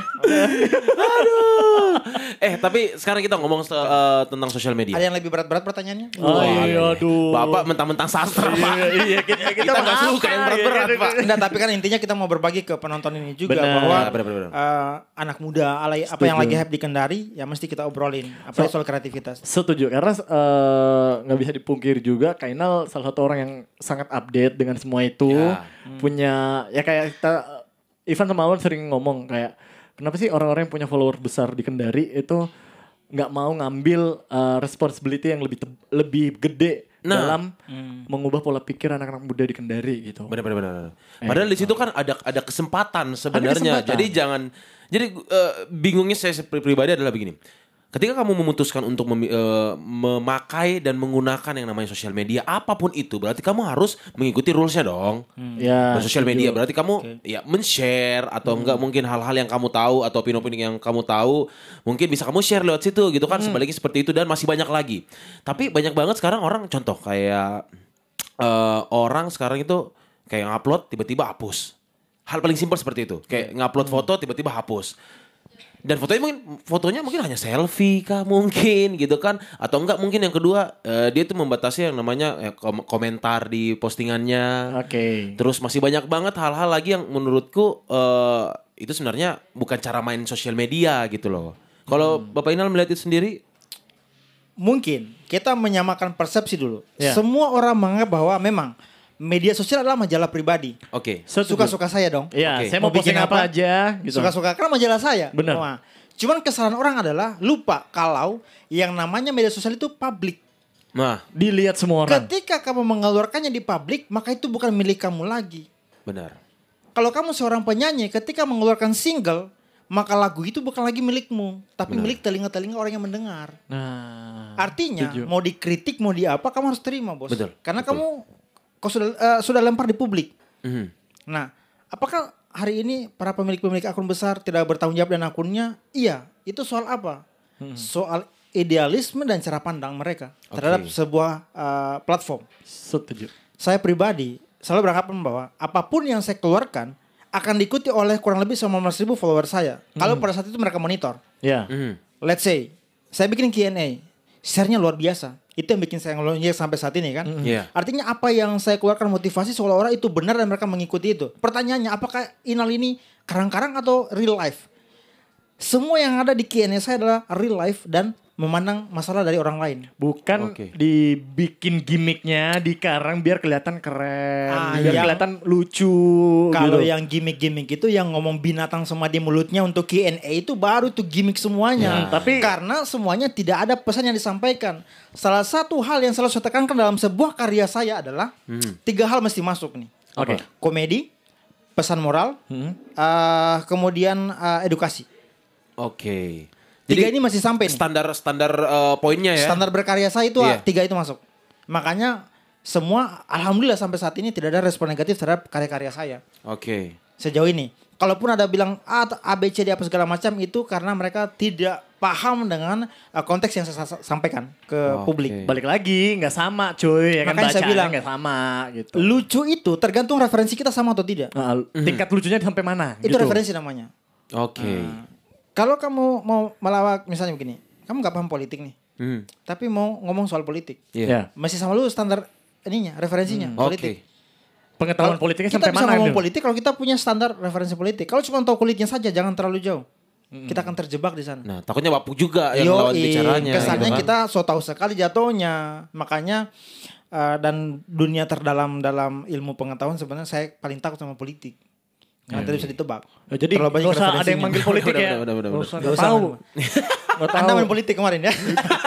Tapi sekarang kita ngomong tentang sosial media. Ada yang lebih berat-berat pertanyaannya? Oh iya, aduh. Bapak mentang-mentang sastra, Pak. Iya, kita nggak suka yang berat-berat, Pak. Enggak, tapi kan intinya kita mau berbagi ke penonton ini juga Benar. bahwa Benar. anak muda apa yang lagi hype di Kendari ya mesti kita obrolin apalagi soal kreativitas. Setuju, karena nggak bisa dipungkiri juga Kainal salah satu orang yang sangat update dengan semua itu. Ya. Punya, ya kayak kita, Ivan sama Alwan sering ngomong kayak, kenapa sih orang-orang yang punya follower besar di Kendari itu nggak mau ngambil responsibility yang lebih gede dalam mengubah pola pikir anak-anak muda di Kendari gitu. Benar. Padahal di situ kan ada kesempatan sebenarnya. kesempatan. Jadi bingungnya saya pribadi adalah begini. Ketika kamu memutuskan untuk memakai dan menggunakan yang namanya sosial media apapun itu, berarti kamu harus mengikuti rulesnya dong. Ya, Sosial media berarti kamu ya men-share atau enggak mungkin hal-hal yang kamu tahu atau opini-opini yang kamu tahu mungkin bisa kamu share lewat situ gitu kan, sebaliknya seperti itu dan masih banyak lagi. Tapi banyak banget sekarang orang contoh kayak orang sekarang itu kayak ngupload tiba-tiba hapus. Hal paling simpel seperti itu. Kayak ngupload foto tiba-tiba hapus. Dan fotonya mungkin hanya selfie kah mungkin gitu kan, atau enggak mungkin yang kedua dia tuh membatasi yang namanya komentar di postingannya. Oke. Terus masih banyak banget hal-hal lagi yang menurutku itu sebenarnya bukan cara main sosial media gitu loh. Kalau Bapak Inal melihat itu sendiri? Mungkin kita menyamakan persepsi dulu. Ya. Semua orang menganggap bahwa memang media sosial adalah majalah pribadi. Oke. Suka-suka saya dong. Iya, Oke. saya mau Mau bikin posting apa apa? aja gitu. Suka-suka karena majalah saya. Benar. Wah, Cuman kesalahan orang adalah lupa kalau yang namanya media sosial itu publik. Nah, Dilihat semua orang. Ketika kamu mengeluarkannya di publik, maka itu bukan milik kamu lagi. benar. Kalau kamu seorang penyanyi, ketika mengeluarkan single, maka lagu itu bukan lagi milikmu, tapi milik telinga-telinga orang yang mendengar. Nah, Artinya, setuju. mau dikritik, mau di apa, kamu harus terima, bos. Betul, Karena betul. kau sudah lempar di publik. Mhm. Nah, apakah hari ini para pemilik-pemilik akun besar tidak bertanggung jawab dengan akunnya? Iya, itu soal apa? Soal idealisme dan cara pandang mereka terhadap sebuah platform. Setuju. Saya pribadi selalu beranggapan bahwa apapun yang saya keluarkan akan diikuti oleh kurang lebih 19.000 follower saya. Kalau pada saat itu mereka monitor. Ya. Mhm. Let's say, saya bikin Q&A, share-nya luar biasa. Itu yang bikin saya ngelonjak sampai saat ini kan. Iya. Artinya apa yang saya keluarkan motivasi seolah-olah itu benar dan mereka mengikuti itu. Pertanyaannya, apakah Inal ini karang-karang atau real life? Semua yang ada di Q&A saya adalah real life dan memandang masalah dari orang lain. Bukan Oke. dibikin gimmicknya dikarang biar kelihatan keren, biar yang- kelihatan lucu. Kalau gitu. yang gimmick-gimmick itu yang ngomong binatang semua di mulutnya untuk Q&A itu baru tuh gimmick semuanya. tapi- karena semuanya tidak ada pesan yang disampaikan. Salah satu hal yang selalu saya tekankan dalam sebuah karya saya adalah 3 hal mesti masuk nih. Oke. Komedi, pesan moral, kemudian edukasi. Oke. Tiga ini masih sampai nih. Standar poinnya ya. Standar berkarya saya itu Iya. 3 itu masuk. Makanya semua alhamdulillah sampai saat ini tidak ada respon negatif terhadap karya-karya saya. Oke. Sejauh ini. Kalaupun ada bilang A, B, C, D apa segala macam itu karena mereka tidak paham dengan konteks yang saya sampaikan ke Oke. publik. Balik lagi nggak sama cuy, ya kan Makanya saya bacaannya bilang, nggak sama gitu. Lucu itu tergantung referensi kita sama atau tidak. Nah, tingkat lucunya sampai mana? Itu gitu. referensi namanya. Oke. Kalau kamu mau melawak misalnya begini, kamu nggak paham politik nih, Mhm. tapi mau ngomong soal politik, Iya. Ya. masih sama lu standar ininya, referensinya politik. Oke. Pengetahuan Kalau politiknya kita sampai bisa mana? ngomong gitu? politik kalau kita punya standar referensi politik. Kalau cuma tahu kulitnya saja, jangan terlalu jauh. Kita akan terjebak di sana. Nah, takutnya Bapu juga yang lawan bicaranya. kesannya gitu kan. kita so tahu sekali jatuhnya. Makanya dan dunia terdalam dalam ilmu pengetahuan sebenarnya saya paling takut sama politik. Karena tidak bisa ditebak. Oh, jadi Terlalu banyak nggak usah ada yang referensinya. manggil politik ya. Benar, benar, Nggak benar. usah, Nggak nggak usah, tahu. Mas. Nggak tahu. Anda main politik kemarin ya.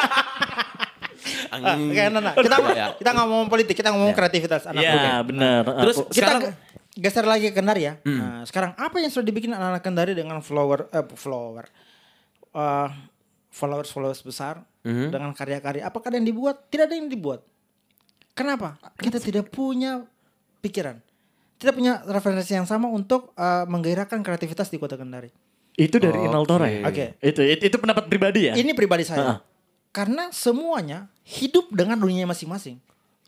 Oke, nah. Kita nggak ngomong politik, kita ngomong kreativitas anak muda. Iya benar. Terus Aku- Kita sekarang geser lagi ke Kendari ya. Nah, sekarang apa yang sudah dibikin anak-anak Kendari dengan followers besar dengan karya-karya? Apakah ada yang dibuat? Tidak ada yang dibuat. Kenapa? Kita tidak punya pikiran. Tidak punya referensi yang sama untuk menggairahkan kreativitas di Kota Kendari. itu dari Oke. Inal Tora ya? Oke. Itu pendapat pribadi ya? Ini pribadi saya. Karena semuanya hidup dengan dunianya masing-masing.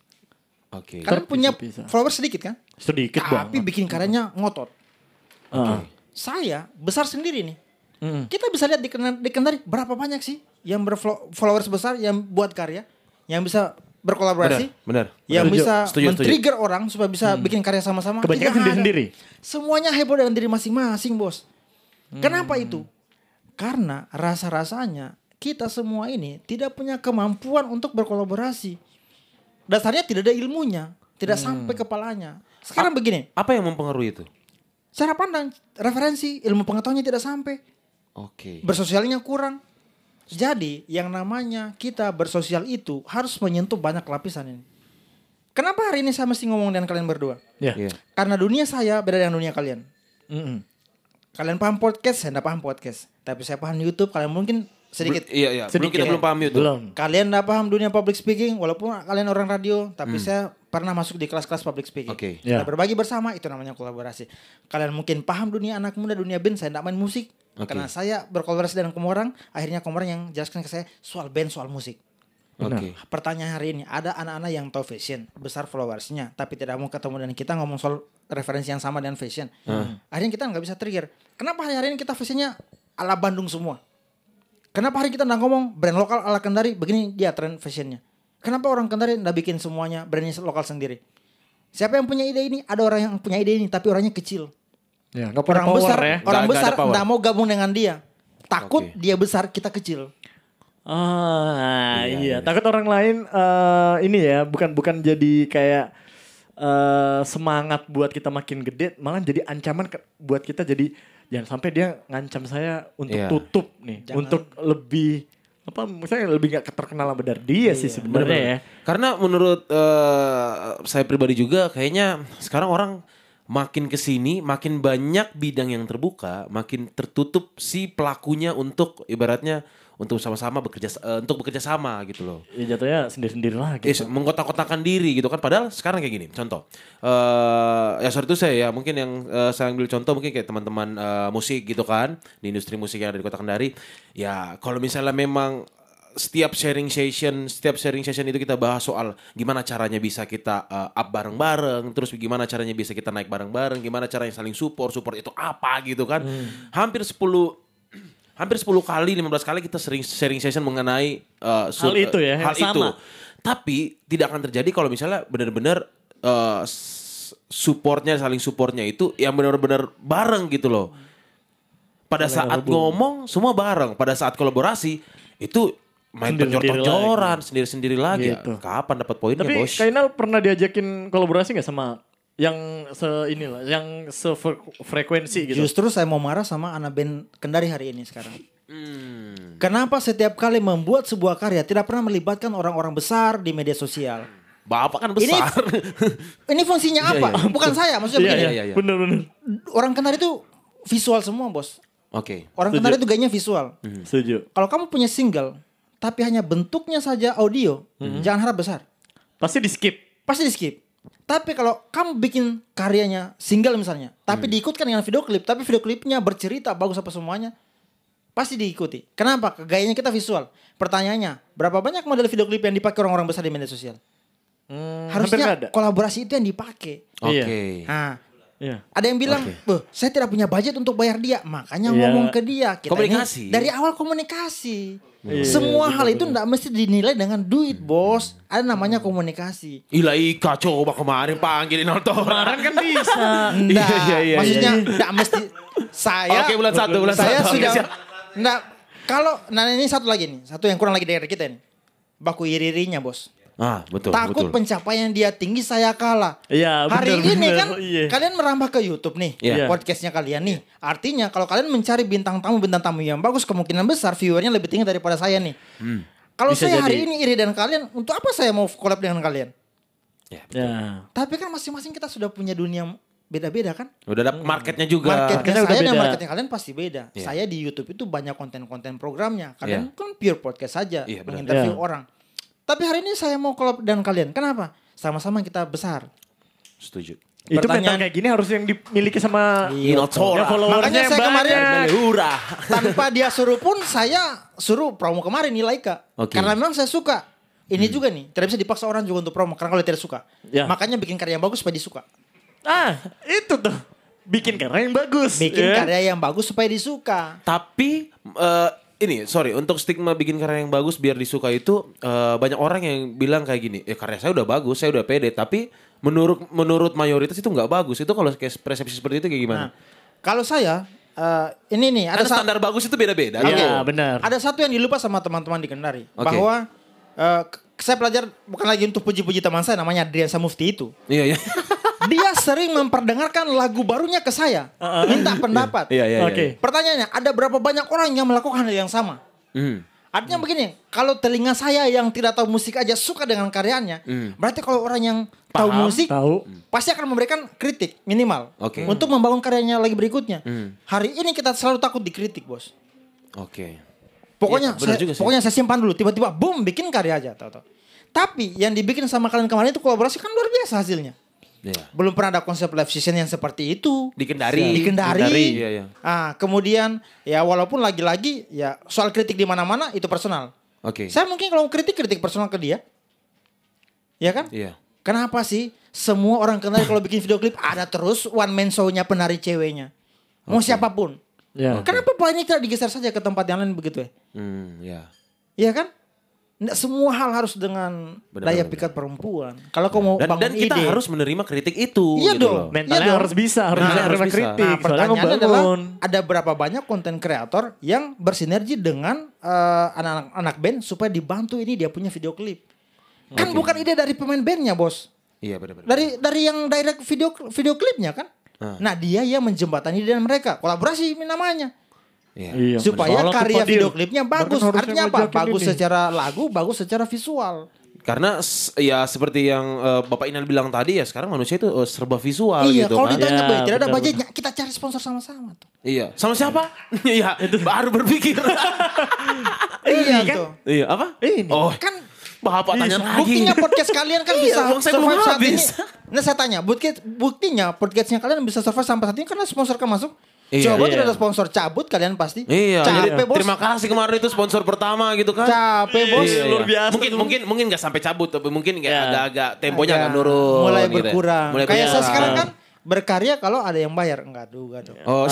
Oke. Kalian punya bisa. followers sedikit kan? Sedikit Tapi banget. bikin karyanya ngotot. Ah. Saya besar sendiri nih. Mm. Kita bisa lihat di Kendari berapa banyak sih yang berfollowers besar yang buat karya, yang bisa berkolaborasi, Benar. yang Setuju. bisa Setuju, men-trigger orang supaya bisa bikin karya sama-sama. Kebanyakan Tidak ada. sendiri-sendiri. Semuanya heboh dengan diri masing-masing, bos. Kenapa itu? Karena rasa-rasanya kita semua ini tidak punya kemampuan untuk berkolaborasi. Dasarnya tidak ada ilmunya, tidak sampai kepalanya. Sekarang begini, Apa yang mempengaruhi itu? cara pandang, referensi, ilmu pengetahuannya tidak sampai. Oke. Bersosialnya kurang. Jadi yang namanya kita bersosial itu harus menyentuh banyak lapisan ini. Kenapa hari ini saya mesti ngomong dengan kalian berdua? Ya. Iya. Karena dunia saya beda dengan dunia kalian. Mm-mm. Kalian paham podcast, saya tidak paham podcast. Tapi saya paham YouTube, kalian mungkin sedikit. Iya, iya. Belum Sedikit. kita belum paham YouTube. Belum. Kalian tidak paham dunia public speaking, walaupun kalian orang radio. Tapi saya pernah masuk di kelas-kelas public speaking. Oke. Ya. Kita berbagi bersama, itu namanya kolaborasi. Kalian mungkin paham dunia anak muda, dunia band, saya tidak main musik. Oke. Karena saya berkolaborasi dengan Komorang, akhirnya Komorang yang jelaskan ke saya soal band, soal musik. Oke. Pertanyaan hari ini, ada anak-anak yang tahu fashion, besar followersnya, tapi tidak mau ketemu dengan kita ngomong soal referensi yang sama dengan fashion. Akhirnya kita nggak bisa trigger. Kenapa hari ini kita fashionnya ala Bandung semua? Kenapa hari kita nggak ngomong brand lokal ala Kendari, begini dia tren fashionnya? Kenapa orang Kendari nggak bikin semuanya brandnya lokal sendiri? Siapa yang punya ide ini? Ada orang yang punya ide ini, tapi orangnya kecil. Ya, nggak punya Orang power besar, ya. orang Nggak ada besar power. nggak mau gabung dengan dia. Takut Oke. dia besar, kita kecil. Iya. Takut orang lain ini ya, bukan jadi kayak semangat buat kita makin gede, malah jadi ancaman buat kita jadi jangan sampai dia ngancam saya untuk Iya. tutup nih, untuk lebih misalnya lebih gak terkenal sama dari dia sih sebenarnya ya. Karena menurut saya pribadi juga kayaknya sekarang orang makin kesini makin banyak bidang yang terbuka, makin tertutup si pelakunya untuk ibaratnya untuk sama-sama bekerja sama gitu loh. Ya jatuhnya sendiri-sendiri lah gitu. Mengkotak-kotakan diri gitu kan. Padahal sekarang kayak gini, contoh. Ya sorry itu saya ya, mungkin yang saya ambil contoh mungkin kayak teman-teman musik gitu kan. Di industri musik yang ada di Kota Kendari. Ya kalau misalnya memang setiap sharing session itu kita bahas soal gimana caranya bisa kita up bareng-bareng, terus gimana caranya bisa kita naik bareng-bareng, gimana caranya saling support itu apa gitu kan. Hampir 10 kali, 15 kali kita sering sharing session mengenai Hal itu ya, hal yang itu. sama. Tapi tidak akan terjadi kalau misalnya benar-benar saling supportnya itu yang benar-benar bareng gitu loh. Pada saat ngomong semua bareng, pada saat kolaborasi itu main Sendiri-sendiri tonjor-tonjoran sendiri-sendiri lagi. Gitu. Kapan dapat poinnya, Tapi Bos? Kainal pernah diajakin kolaborasi gak sama yang yang sefrekuensi gitu? Justru saya mau marah sama anak band Kendari hari ini sekarang. Kenapa setiap kali membuat sebuah karya tidak pernah melibatkan orang-orang besar di media sosial? Bapak kan besar. Ini fungsinya apa? Iya. Bukan saya, maksudnya begini. iya. Bener-bener. Orang Kendari itu visual semua, Bos. Oke. Orang Setuju. Kendari itu gayanya visual. Setuju. Kalau kamu punya single, tapi hanya bentuknya saja audio, jangan harap besar. Pasti di skip. Pasti di skip. Tapi kalau kamu bikin karyanya single misalnya, tapi diikutkan dengan video klip, tapi video klipnya bercerita bagus apa semuanya, pasti diikuti. Kenapa? Gayanya kita visual. Pertanyaannya, berapa banyak model video klip yang dipakai orang-orang besar di media sosial? Hampir nggak ada. Harusnya kolaborasi itu yang dipakai. Oke. Nah, Iya. ada yang bilang, saya tidak punya budget untuk bayar dia, makanya Iya. ngomong ke dia. Kita Komunikasi. ini dari awal komunikasi. Iya, Semua hal itu tidak mesti dinilai dengan duit, Bos. Ada namanya komunikasi. Ika coba kemarin panggilin nonton. Kemarin kan bisa. Enggak, Iya, maksudnya enggak mesti saya. Oke, bulan 1. Saya Oke, sudah siap. enggak kalau ini satu lagi nih, satu yang kurang lagi dari kita ini. Baku iri-irinya, Bos. Betul. Takut betul. pencapaian dia tinggi saya kalah. Iya, Hari bener, ini bener. kan Iya. kalian merambah ke YouTube nih, Iya. podcastnya kalian nih. Artinya kalau kalian mencari bintang tamu yang bagus, kemungkinan besar viewernya lebih tinggi daripada saya nih. Kalau Bisa saya hari jadi. ini iri dan kalian, untuk apa saya mau collab dengan kalian? Ya, Ya. Tapi kan masing-masing kita sudah punya dunia beda-beda kan? udah ada marketnya juga. Marketnya Marketnya udah saya dan beda. marketnya kalian pasti beda. Iya. Saya di YouTube itu banyak konten-konten programnya. Kalian kan pure podcast saja, Iya, benar. menginterview Iya. orang. Tapi hari ini saya mau collab dengan kalian. Kenapa? Sama-sama kita besar. Setuju. Itu Pertanyaan- mental kayak gini harus yang dimiliki sama Inotora. yang followersnya Makanya yang saya kemarin banyak. Melura. tanpa dia suruh pun saya suruh promo kemarin nih Laika. Oke. Karena memang saya suka. Ini juga nih, tidak bisa dipaksa orang juga untuk promo karena kalau dia tidak suka. Ya. Makanya bikin karya yang bagus supaya disuka. Itu tuh. Bikin karya yang bagus. Bikin ya. karya yang bagus supaya disuka. Tapi untuk stigma bikin karya yang bagus biar disuka itu banyak orang yang bilang kayak gini, karya saya udah bagus, saya udah pede, tapi menurut mayoritas itu nggak bagus. Itu kalau kayak persepsi seperti itu kayak gimana? Nah, kalau saya ini nih ada Karena standar bagus itu beda-beda. Iya, gitu. benar. Ada satu yang dilupa sama teman-teman di Kendari. Oke. Bahwa saya belajar bukan lagi untuk puji-puji teman saya namanya Adrian Samufti itu. Iya, iya. Dia sering memperdengarkan lagu barunya ke saya. Minta pendapat. Iya, iya. Oke. Pertanyaannya, ada berapa banyak orang yang melakukan hal yang sama? Artinya begini, kalau telinga saya yang tidak tahu musik aja suka dengan karyanya, berarti kalau orang yang tahu Paham, musik, tahu. pasti akan memberikan kritik minimal. Oke. Untuk membangun karyanya lagi berikutnya. Hari ini kita selalu takut dikritik, Bos. Oke. Pokoknya Iya, benar juga sih. saya simpan dulu, tiba-tiba boom bikin karya aja, tahu-tahu. Tapi yang dibikin sama kalian kemarin itu kolaborasi kan luar biasa hasilnya. Iya. Belum pernah ada konsep live session yang seperti itu. Di Kendari. Di Kendari. Iya, iya. Kemudian ya walaupun lagi-lagi ya soal kritik di mana-mana itu personal. Oke. Saya mungkin kalau kritik personal ke dia. Ya kan? Iya. Kenapa sih semua orang Kendari kalau bikin video klip ada terus one man show-nya penari ceweknya. Mau siapapun. Ya. Kenapa pola ini tidak digeser saja ke tempat yang lain begitu ya? Ya. Iya kan? Nggak semua hal harus dengan Benar, daya benar. pikat perempuan. Kalau kamu mau Dan bangun kita ide. harus menerima kritik itu. Iya gitu dong. loh. Mentalnya Iya dong. harus bisa, harus Nah, bisa harus terima bisa. kritik. Nah, Soalnya pertanyaannya adalah ngebangun. ada berapa banyak konten kreator yang bersinergi dengan anak-anak band supaya dibantu ini dia punya video klip. Kan bukan ide dari pemain bandnya, Bos. Iya, benar-benar. Dari yang direct video klipnya kan. Nah dia yang menjembatani dan mereka. Kolaborasi namanya. Iya. Iya, Supaya benar. karya Soalnya video Fadil, klipnya bahkan bagus. harusnya Artinya apa? ngajakin Bagus ini. secara lagu, bagus secara visual. Karena ya seperti yang Bapak Inan bilang tadi ya, sekarang manusia itu serba visual Iya, gitu kalau kan. ditanya Ya, Bay, tidak ada benar, budgetnya, kita cari sponsor sama-sama tuh. Iya. Sama siapa? Iya, itu baru berpikir. Iya kan? tuh. Iya, apa? Ini. Oh, Kan Bapak tanya lagi. buktinya podcast kalian kan bisa uang saya belum survive saat ini. habis. Nah saya tanya, buktinya podcastnya kalian bisa survive sampai saat ini karena sponsor kan masuk. Iya, Coba iya. tidak ada sponsor, cabut kalian pasti. Iya, Capek bos. terima kasih kemarin itu sponsor pertama gitu kan. Capek bos. Iya, luar iya. biasa Mungkin nggak sampai cabut, tapi mungkin kayak Ya. agak-agak temponya agak Agak nurun. mulai gitu ya. berkurang. Mulai Kayak saya berkurang. sekarang kan berkarya kalau ada yang bayar. Enggak juga dong. Oh,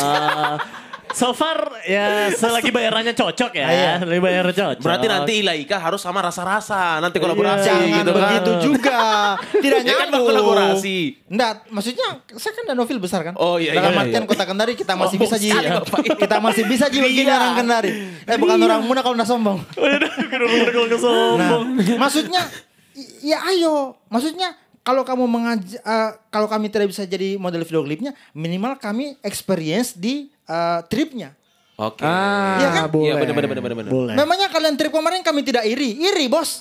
So far ya selagi bayarannya cocok ya. Iya. Selagi bayarannya cocok. berarti nanti Ilaika harus sama rasa-rasa. Nanti kolaborasi Jangan gitu kan. begitu juga. Tidak Ya kan nyambung. kolaborasi. Enggak, maksudnya saya kan Danovil besar kan. Oh, iya, Dalam iya, artian iya. Kota Kendari kita masih Sombong bisa sekali, Bapak. kita masih bisa begini Iya. orang Kendari. Bukan orang Muna kalau udah sombong. Kenapa kalau kesombong? Nah, maksudnya ya ayo, maksudnya kalau kamu kalau kami tidak bisa jadi model video klipnya, minimal kami experience di tripnya. Oke. Iya kan? Iya, benar. Boleh. Memangnya kalian trip kemarin kami tidak iri bos.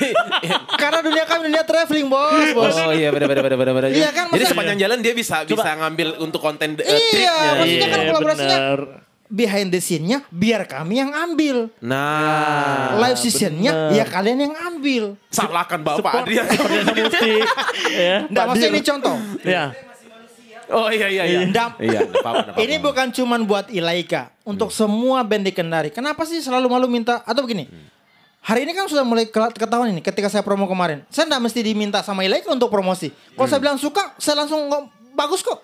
Karena dunia kami dunia traveling bos. Oh iya benar. Iya kan, Jadi masa- sepanjang jalan dia bisa ngambil untuk konten Iya, tripnya. maksudnya kan Iya, kolaborasinya benar. behind the scene-nya biar kami yang ambil. Nah, Live season-nya ya kalian yang ambil. salahkan Bapak Adrian. Seperti Mufti. Ya. Nggak, maksudnya ini contoh. Ya. Oh iya. Nggak, Iya, nggak apa-apa. ini bukan cuman buat Ilaika, untuk semua band di Kendari. Kenapa sih selalu malu minta atau begini? Hari ini kan sudah mulai ketahuan ini ketika saya promo kemarin. Saya enggak mesti diminta sama Ilaika untuk promosi. Kalau saya bilang suka, saya langsung bagus kok.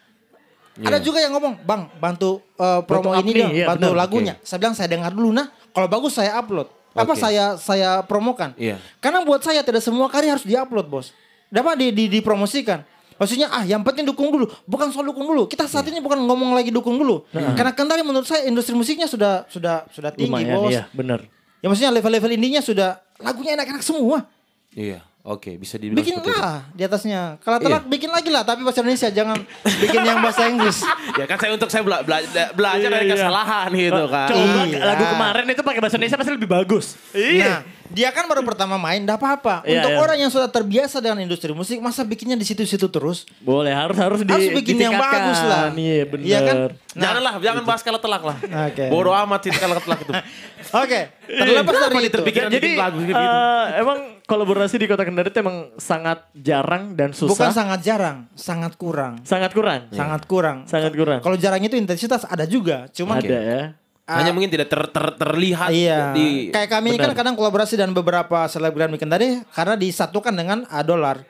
Ada juga yang ngomong, "Bang, bantu promo Bantu ini up nih, dong, iya, bantu benar. lagunya." Saya bilang saya dengar dulu nah. Kalau bagus saya upload. Apa Oke. saya promokan? Iya. Karena buat saya tidak semua karya harus diupload, Bos. Dapat dipromosikan. Maksudnya yang penting dukung dulu, bukan soal dukung dulu. Kita saat ini bukan ngomong lagi dukung dulu. Karena Kendari menurut saya industri musiknya sudah tinggi, Lumayan, Bos. iya, benar. Ya maksudnya level-level indinya sudah lagunya enak-enak semua. Iya, oke, bisa dibilang seperti itu. Bikinlah di atasnya. Kalau telat bikin lagi lah, tapi bahasa Indonesia jangan bikin yang bahasa Inggris. Ya kan saya belajar dari Iya. kesalahan gitu kan. Coba Iya. lagu kemarin itu pakai bahasa Indonesia pasti lebih bagus. Nah, dia kan baru pertama main, enggak apa-apa. Iya, Untuk iya. orang yang sudah terbiasa dengan industri musik, masa bikinnya di situ-situ terus? Boleh, harus Harus bikin yang ditingkatkan. bagus lah. Iya, benar. Iya kan? Jangan bahas kalau telak lah. Oke. Bodoh amat sih kalau telak itu. Oke, terlepas Kenapa dari itu. terpikiran Jadi bikin lagu gitu? emang kolaborasi di Kota Kendari itu emang sangat jarang dan susah. Bukan sangat jarang, sangat kurang. Sangat kurang. Sangat kurang. Sangat kurang. Kalau jarang itu intensitas ada juga, cuma Ada ya. Hanya mungkin tidak terlihat iya. di Kayak kami ini kan kadang kolaborasi dan beberapa selebgram di Kendari karena disatukan dengan dolar.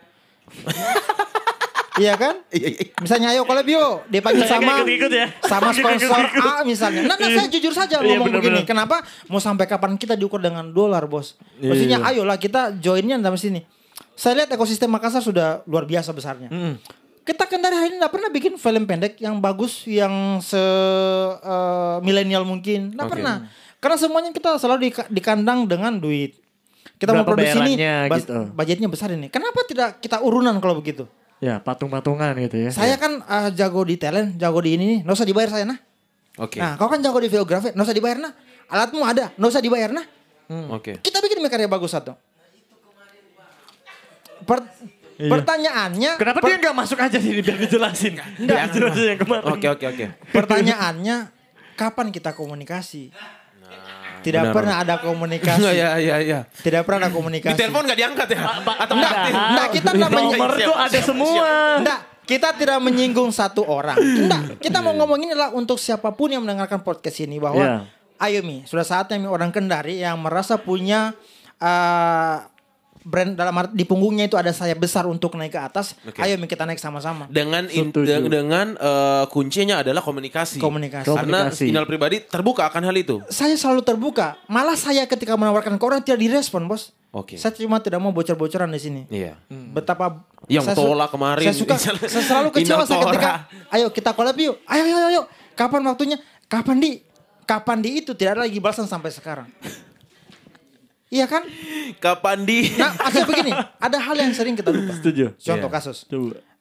Iya kan? Misalnya ayo collab yuk, dipanggil Saya sama ikut-ikut ya. sama sponsor A misalnya. Nah, saya jujur saja Iya, ngomong begini. benar-benar. Kenapa? Mau sampai kapan kita diukur dengan dolar, Bos? Maksudnya ayolah kita joinnya dalam sini. Saya lihat ekosistem Makassar sudah luar biasa besarnya. Kita Kendari hari ini nggak pernah bikin film pendek yang bagus, yang milenial mungkin. Nggak pernah. Karena semuanya kita selalu dikandang dengan duit. Kita mau Berapa produksi ini, bayarannya gitu. budgetnya besar ini. Kenapa tidak kita urunan kalau begitu? Ya, patung-patungan gitu ya. Saya kan jago di talent, jago di ini nih. Nggak usah dibayar saya nah. Oke. Nah, kau kan jago di videografi, nggak usah dibayar nah. Alatmu ada, nggak usah dibayar nah. Oke. Kita bikin karya bagus satu. Pertanyaannya, Kenapa dia nggak masuk aja sih biar dijelasin? Nggak dijelasin yang kemarin. Oke. pertanyaannya, kapan kita komunikasi? Tidak benar. pernah ada komunikasi. Iya. Tidak pernah ada Di komunikasi. telepon nggak diangkat ya? Atau Enggak, aktif? enggak, kita enggak Nomor Siap, tuh ada siap, semua. Enggak, kita tidak menyinggung satu orang. Enggak, kita mau ngomong ini adalah untuk siapapun yang mendengarkan podcast ini bahwa Iya. ayo Mi, sudah saatnya Mi orang Kendari yang merasa punya brand dalam di punggungnya itu ada sayap besar untuk naik ke atas. Oke. Ayo Mi kita naik sama-sama. Dengan Setuju. dengan kuncinya adalah komunikasi. Komunikasi. Karena Komunikasi. Inal pribadi terbuka akan hal itu. Saya selalu terbuka. Malah saya ketika menawarkan ke orang tidak direspon, Bos. Oke. Saya cuma tidak mau bocor-bocoran di sini. Iya. Betapa Yang saya Tola kemarin. Saya suka, saya selalu kecewa Inal saya ketika Tora. ayo kita collab yuk. Ayo. Kapan waktunya? Kapan di itu tidak ada lagi balasan sampai sekarang. Iya kan? Kapan di? Nah, maksudnya begini, ada hal yang sering kita lupa. Setuju. Contoh Iya. kasus. Coba.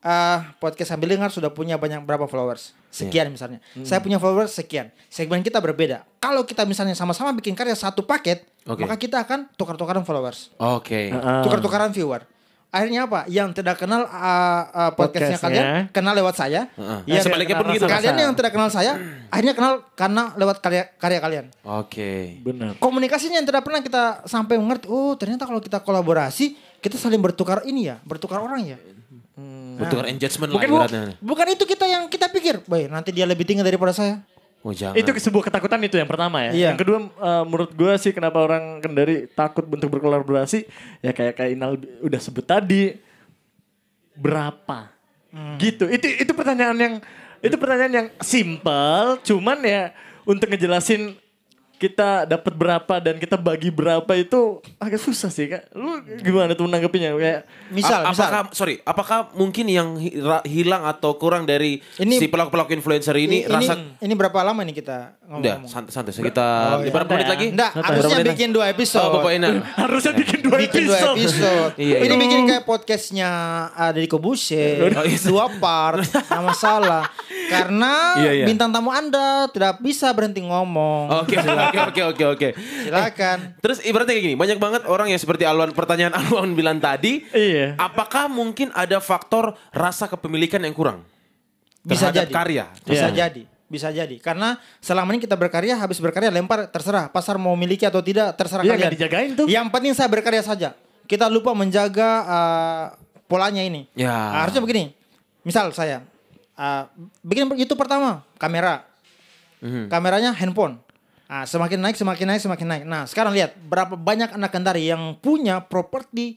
podcast sambil dengar sudah punya berapa followers? Sekian misalnya. Saya punya followers sekian. Segmen kita berbeda. Kalau kita misalnya sama-sama bikin karya satu paket, maka kita akan tukar-tukaran followers. Oke. Tukar-tukaran viewer. Akhirnya apa? Yang tidak kenal podcastnya kalian kenal lewat saya. Sebaliknya pun gitu. Kalian yang tidak kenal saya akhirnya kenal karena lewat karya kalian. Oke. Benar. Komunikasinya yang tidak pernah kita sampai mengerti. Oh ternyata kalau kita kolaborasi kita saling bertukar bertukar orang ya. Bertukar engagement lah Bukan, ibaratnya. bukan itu yang kita pikir. Baik nanti dia lebih tinggi daripada saya. Oh jangan. Itu sebuah ketakutan itu yang pertama ya. Iya. Yang kedua menurut gue sih kenapa orang Kendari takut untuk berkolaborasi ya kayak Inal udah sebut tadi berapa gitu. Itu pertanyaan yang simple cuman ya untuk ngejelasin kita dapat berapa dan kita bagi berapa itu agak susah sih Kak. Lu gimana tuh menanggapinya kayak Misal. Apakah mungkin yang hilang atau kurang dari si pelaku-pelaku influencer ini rasa ini berapa lama nih kita udah ngomong? santai sekitar beberapa menit lagi? Enggak, harusnya bikin 2 episode. Oh, Bapak Inal. harusnya bikin dua Bikin 2 episode. Iya. Ini bikin kayak podcastnya dari Kobuse, 2 part, nggak masalah. Karena Iya. bintang tamu Anda tidak bisa berhenti ngomong. Oke. Silakan. Terus ibaratnya kayak gini, banyak banget orang yang seperti pertanyaan Alwan bilang tadi. Iya. Apakah mungkin ada faktor rasa kepemilikan yang kurang? Bisa terhadap jadi. karya? Bisa jadi. Karena selama ini kita berkarya, habis berkarya lempar terserah. Pasar mau miliki atau tidak terserah Iya, kalian. nggak dijagain tuh. Yang penting saya berkarya saja. Kita lupa menjaga polanya ini. Ya. Harusnya begini. Misal saya bikin YouTube pertama, kamera. Kameranya handphone. Semakin naik. Nah, sekarang lihat berapa banyak anak Kendari yang punya properti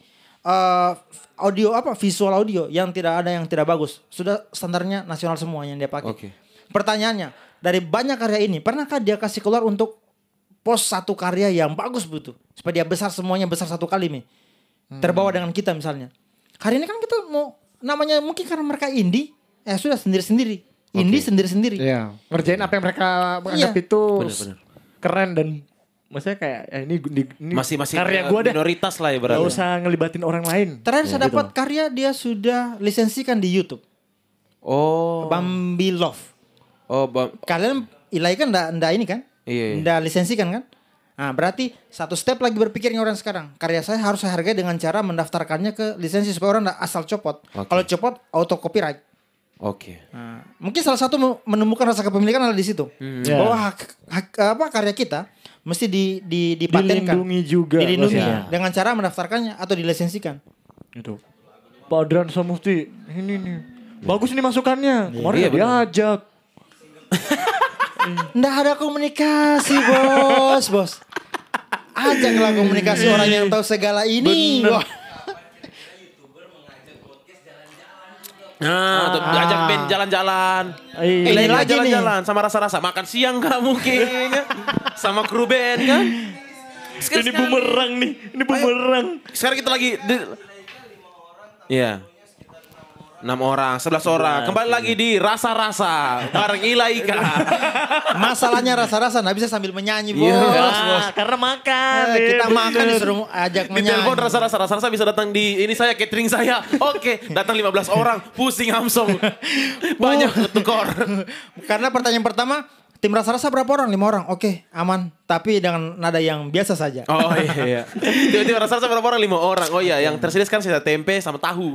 visual audio yang tidak bagus. Sudah standarnya nasional semua yang dia pakai. Oke. Pertanyaannya, dari banyak karya ini, pernahkah dia kasih keluar untuk post satu karya yang bagus begitu? Supaya dia semuanya besar satu kali nih. Terbawa dengan kita misalnya. Hari ini kan kita mau, namanya mungkin karena mereka indie, sudah sendiri-sendiri. Indie sendiri-sendiri. Iya. Ngerjain apa yang mereka menganggap itu Bener. Keren dan maksudnya kayak ini Masih karya gue deh. minoritas lah Gak ibaratnya. usah ngelibatin orang lain. Terakhir saya dapat karya dia sudah lisensikan di YouTube. Oh. Bambi Love. Kalian Ilai kan ndak ini kan? Iya. Ndak lisensikan kan? Nah, berarti satu step lagi berpikirnya orang sekarang. Karya saya harus saya hargai dengan cara mendaftarkannya ke lisensi supaya orang ndak asal copot. Kalau copot auto copyright. Oke. Nah, mungkin salah satu menemukan rasa kepemilikan adalah di situ. Bahwa karya kita mesti dipatenkan, Dilindungi juga. dilindungi maksudnya. dengan cara mendaftarkannya atau dilisensikan. Gitu. Pak Adran Samufti ini nih. Bagus nih masukannya. Kemarin Iya, diajak. Nggak ada komunikasi bos. Ajaklah komunikasi orang yang tahu segala ini. Bener. Wah. Nah, tuh diajak band jalan-jalan. Iya. Ini Ini lagi nih. jalan-jalan sama rasa-rasa makan siang gak mungkin ya. Sama kru band kan. Ini bumerang nih. Ini bumerang. Sekarang kita lagi Iya. 6 orang, 11 orang. Kembali lagi di Rasa-Rasa bareng Ilaika. Masalahnya rasa-rasa nggak bisa sambil menyanyi bos. Nah, karena makan. Kita makan bener. disuruh ajak Di menyanyi. telepon rasa-rasa bisa datang di ini saya catering saya. Oke, datang 15 orang, pusing hamsong. Banyak ketukor. Karena pertanyaan pertama, tim rasa-rasa berapa orang? 5 orang. Oke, aman. Tapi dengan nada yang biasa saja. Oh iya. Tiba-tiba rasa-rasa berapa orang? 5 orang. Oh iya, yang tersedia sekarang sisa tempe sama tahu.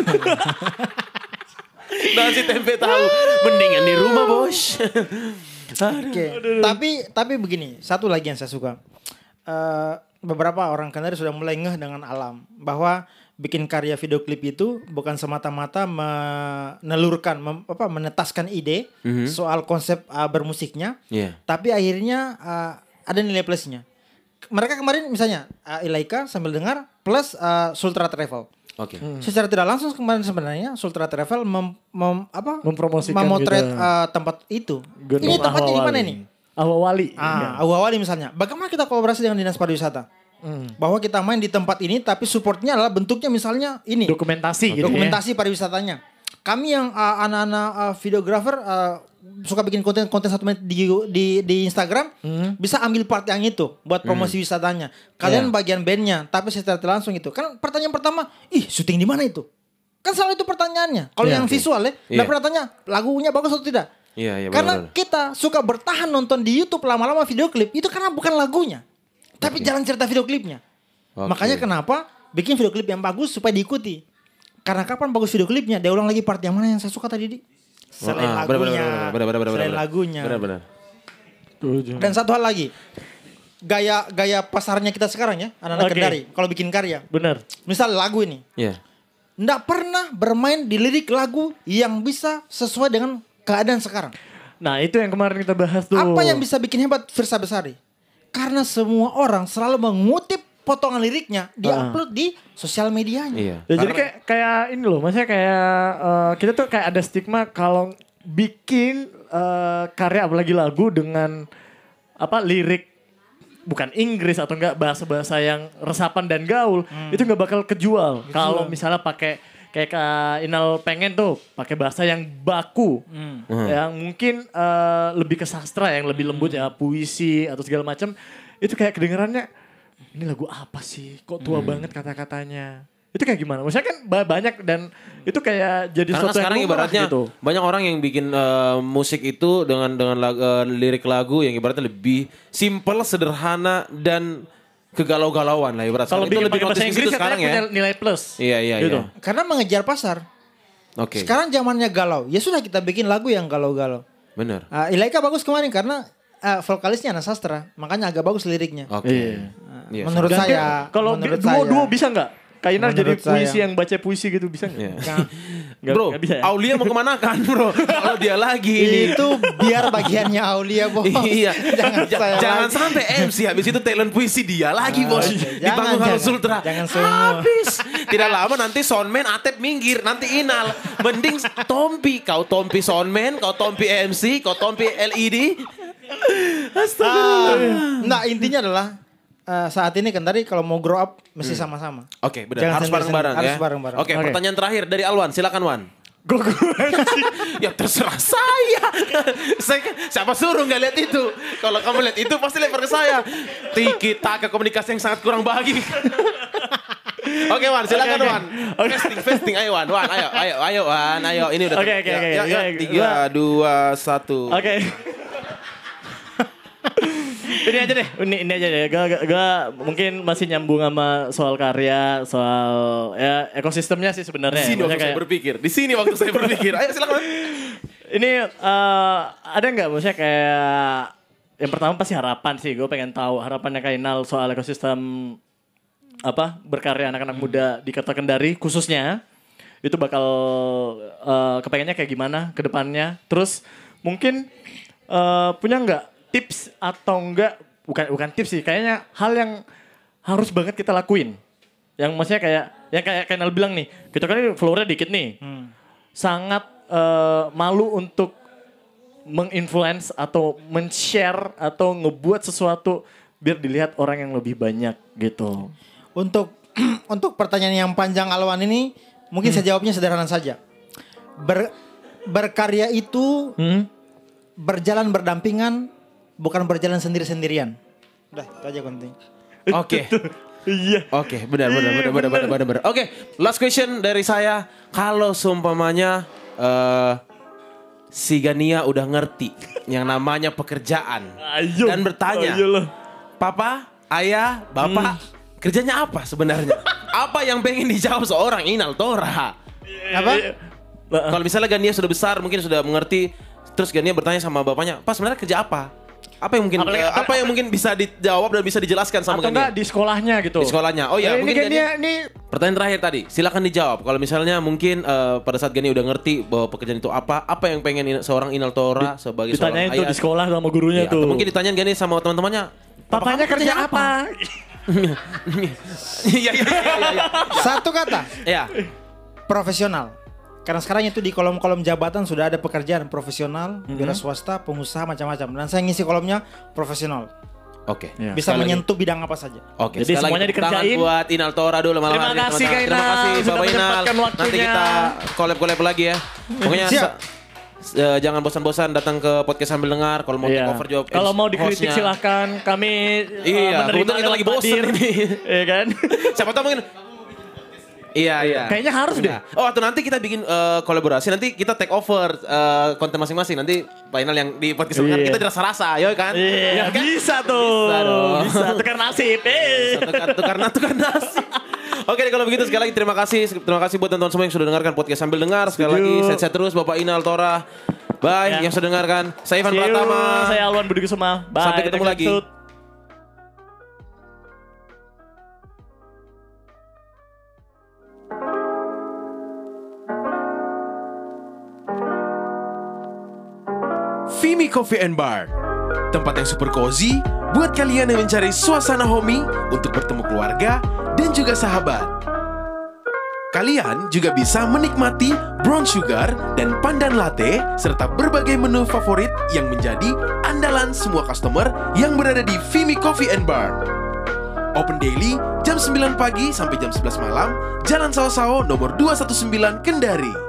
Nasi tempe tahu. Mendingan di rumah, Bos. Oke. Tapi begini, satu lagi yang saya suka. Beberapa orang Kendari sudah mulai ngeh dengan alam bahwa bikin karya video klip itu bukan semata-mata menelurkan, menetaskan ide soal konsep bermusiknya, tapi akhirnya ada nilai plusnya. Mereka kemarin misalnya Ilaika sambil dengar plus Sultra Travel. Oke. Secara tidak langsung kemarin sebenarnya Sultra Travel Mempromosikan memotret gitu. Tempat itu. Gedung Ini tempatnya di mana Ahwawali. ini? Ahwawali. Ahwawali misalnya. Bagaimana kita kolaborasi dengan Dinas Pariwisata? Bahwa kita main di tempat ini tapi supportnya adalah bentuknya misalnya ini. Dokumentasi gitu Dokumentasi pariwisatanya. Kami yang anak-anak videografer suka bikin konten 1 menit di Instagram, bisa ambil part yang itu buat promosi wisatanya. Kalian bagian bandnya, tapi secara tidak langsung itu. Kan pertanyaan pertama, syuting di mana itu? Kan selalu itu pertanyaannya. Kalau yang visual ya, Iya. nggak pernah tanya lagunya bagus atau tidak. Iya, Karena benar-benar. kita suka bertahan nonton di YouTube lama-lama video klip itu karena bukan lagunya, tapi jalan cerita video klipnya. Oke. Makanya kenapa bikin video klip yang bagus supaya diikuti. Karena kapan bagus video klipnya, dia ulang lagi part yang mana yang saya suka tadi, Di? Selain lagunya, selain lagunya. Benar-benar. Dan satu hal lagi, gaya pasarnya kita sekarang ya, anak-anak Oke. Kendari, kalau bikin karya. Benar. Misal lagu ini, Iya. nggak pernah bermain di lirik lagu yang bisa sesuai dengan keadaan sekarang. Nah itu yang kemarin kita bahas tuh. Apa yang bisa bikin hebat Firsa Besari? Karena semua orang selalu mengutip potongan liriknya, diupload di sosial medianya. Iya. Ya, jadi kayak ini loh, maksudnya kayak kita tuh kayak ada stigma kalau bikin karya apalagi lagu dengan lirik bukan Inggris atau enggak bahasa-bahasa yang resapan dan gaul itu nggak bakal kejual. Kalau misalnya pakai kayak Kak Inal pengen tuh pakai bahasa yang baku, yang mungkin lebih ke sastra, yang lebih lembut ya, puisi atau segala macam, itu kayak kedengarannya ini lagu apa sih? Kok tua banget kata-katanya? Itu kayak gimana? Maksudnya kan banyak dan itu kayak jadi Karena sesuatu sekarang yang lumrah ibaratnya gitu. banyak orang yang bikin musik itu dengan lirik lagu yang ibaratnya lebih simple, sederhana dan kegalau-galauan lah ibaratnya. Kalau Itu bikin lebih pakai bahasa notice Inggris gitu katanya sekarang ya. punya nilai plus. Iya. Gitu. Karena mengejar pasar. Oke. Sekarang zamannya galau. Ya sudah kita bikin lagu yang galau-galau. Benar. Ilaika bagus kemarin karena vokalisnya anak sastra. Makanya agak bagus liriknya. Oke. Iya. Iya. Menurut Dan saya. kalau menurut duo saya. bisa nggak? Kak Inar jadi Menurut puisi saya. yang baca puisi gitu bisa nggak? Iya. Nggak Bro, bisa ya? Aulia mau kemana kan bro? Kalau dia lagi ini. Itu biar bagiannya Aulia, Bos. Iya. Saya Jangan lagi. sampai MC habis itu talent puisi dia lagi bos. Di Jangan, panggung Halo jangan. Sultra. Jangan semua. Habis. Tidak lama nanti soundman Atep minggir. Nanti Inal. Mending Tompi. Kau Tompi soundman. Kau Tompi MC. Kau Tompi LED. Nah intinya adalah saat ini Kendari kalau mau grow up mesti sama-sama. Oke benar. Jangan Harus sendiri-sendiri. bareng-bareng ya. Harus bareng-bareng. Oke, Oke. pertanyaan terakhir dari Alwan. Silakan Wan. Ya terserah saya. Siapa suruh nggak lihat itu? Kalau kamu lihat itu pasti lempar ke saya. Kita komunikasi yang sangat kurang bahagia. Oke Wan, silakan Wan. Fasting, ayo Wan, ayo Wan, ayo. Ini udah. Oke. Ya, 3, 2, 1. Oke. Ini aja deh, ini aja deh. Gak mungkin masih nyambung sama soal karya, soal ya ekosistemnya sih sebenarnya. Di sini waktu saya berpikir. Di sini waktu saya berpikir. Ayo silakan. Ini ada nggak maksudnya kayak yang pertama pasti harapan sih. Gue pengen tahu harapannya Kak Inal soal ekosistem berkarya anak-anak muda di Kota Kendari khususnya. Itu bakal kepengennya kayak gimana ke depannya. Terus mungkin punya nggak tips atau enggak, bukan tips sih, kayaknya hal yang harus banget kita lakuin. Yang maksudnya kayak yang kayak Inal bilang nih, kita kan ini followernya dikit nih. Sangat malu untuk menginfluence atau men-share atau ngebuat sesuatu biar dilihat orang yang lebih banyak gitu. Untuk pertanyaan yang panjang Alwan ini mungkin saya jawabnya sederhana saja. Berkarya itu berjalan berdampingan, bukan berjalan sendiri-sendirian. Udah, itu aja penting. Oke. Iya. Oke, benar. Oke, last question dari saya. Kalau seumpamanya si Gania udah ngerti yang namanya pekerjaan Ayo. dan bertanya, Ayolah. Papa, Ayah, Bapak, kerjanya apa sebenarnya? Apa yang pengen dijawab seorang Inal Tora? Apa? Kalau misalnya Gania sudah besar, mungkin sudah mengerti, terus Gania bertanya sama bapaknya, "Pak, sebenarnya kerja apa?" Apa yang mungkin apa yang mungkin bisa dijawab dan bisa dijelaskan sama Atau enggak Gania? di sekolahnya gitu. Di sekolahnya. Oh ya, ini mungkin Gania Gania. ini Pertanyaan terakhir tadi, silakan dijawab. Kalau misalnya mungkin pada saat Gani udah ngerti bahwa pekerjaan itu apa yang pengen seorang Inal Tora sebagai seorang ditanyain tuh ayah. di sekolah sama gurunya Iya, tuh. atau mungkin ditanyain Gani sama teman-temannya. Papanya kerja apa? Iya. Satu kata, Iya. profesional. Karena sekarang itu di kolom-kolom jabatan sudah ada pekerjaan profesional, wira swasta, pengusaha macam-macam. Dan saya ngisi kolomnya profesional. Oke. Iya. Bisa Sekali lagi. menyentuh bidang apa saja. Oke, Jadi sekali semuanya lagi tepuk tangan dikerjain. buat Inal Tora dulu malam Terima hari ini, kasih, teman-teman. Kak Terima Inal, kasih sudah Bapak Inal. menyempatkan waktunya. Nanti kita collab lagi ya. Pokoknya Siap. jangan bosan-bosan datang ke podcast sambil dengar. Kalau mau take over job, Kalau mau dikritik hostnya. silahkan. Kami Iya, menerima kebetulan kita lewat lagi bosen hadir. ini. Iya kan? Siapa tahu mungkin Iya. Kayaknya harus deh. Oh, atau nanti kita bikin kolaborasi, nanti kita take over konten masing-masing. Nanti final yang di podcast Iya. kita rasa-rasa, yo kan? Iya, kan? bisa tuh. Bisa dong. Bisa tukar nasib. Tukar nasi. Oke deh, kalau begitu sekali lagi terima kasih buat teman-teman semua yang sudah dengarkan podcast sambil dengar. Sekali lagi sehat-sehat terus Bapak Inal Tora. Bye yang sudah dengarkan. Saya Ivan Pratama. Saya Alwan Budi Kusuma. Bye. Sampai ketemu Next lagi. episode. Vimy Coffee and Bar, tempat yang super cozy buat kalian yang mencari suasana homey untuk bertemu keluarga dan juga sahabat. Kalian juga bisa menikmati brown sugar dan pandan latte serta berbagai menu favorit yang menjadi andalan semua customer yang berada di Vimy Coffee and Bar. Open daily jam 9 pagi sampai jam 11 malam, Jalan Sao-Sao nomor 219 Kendari.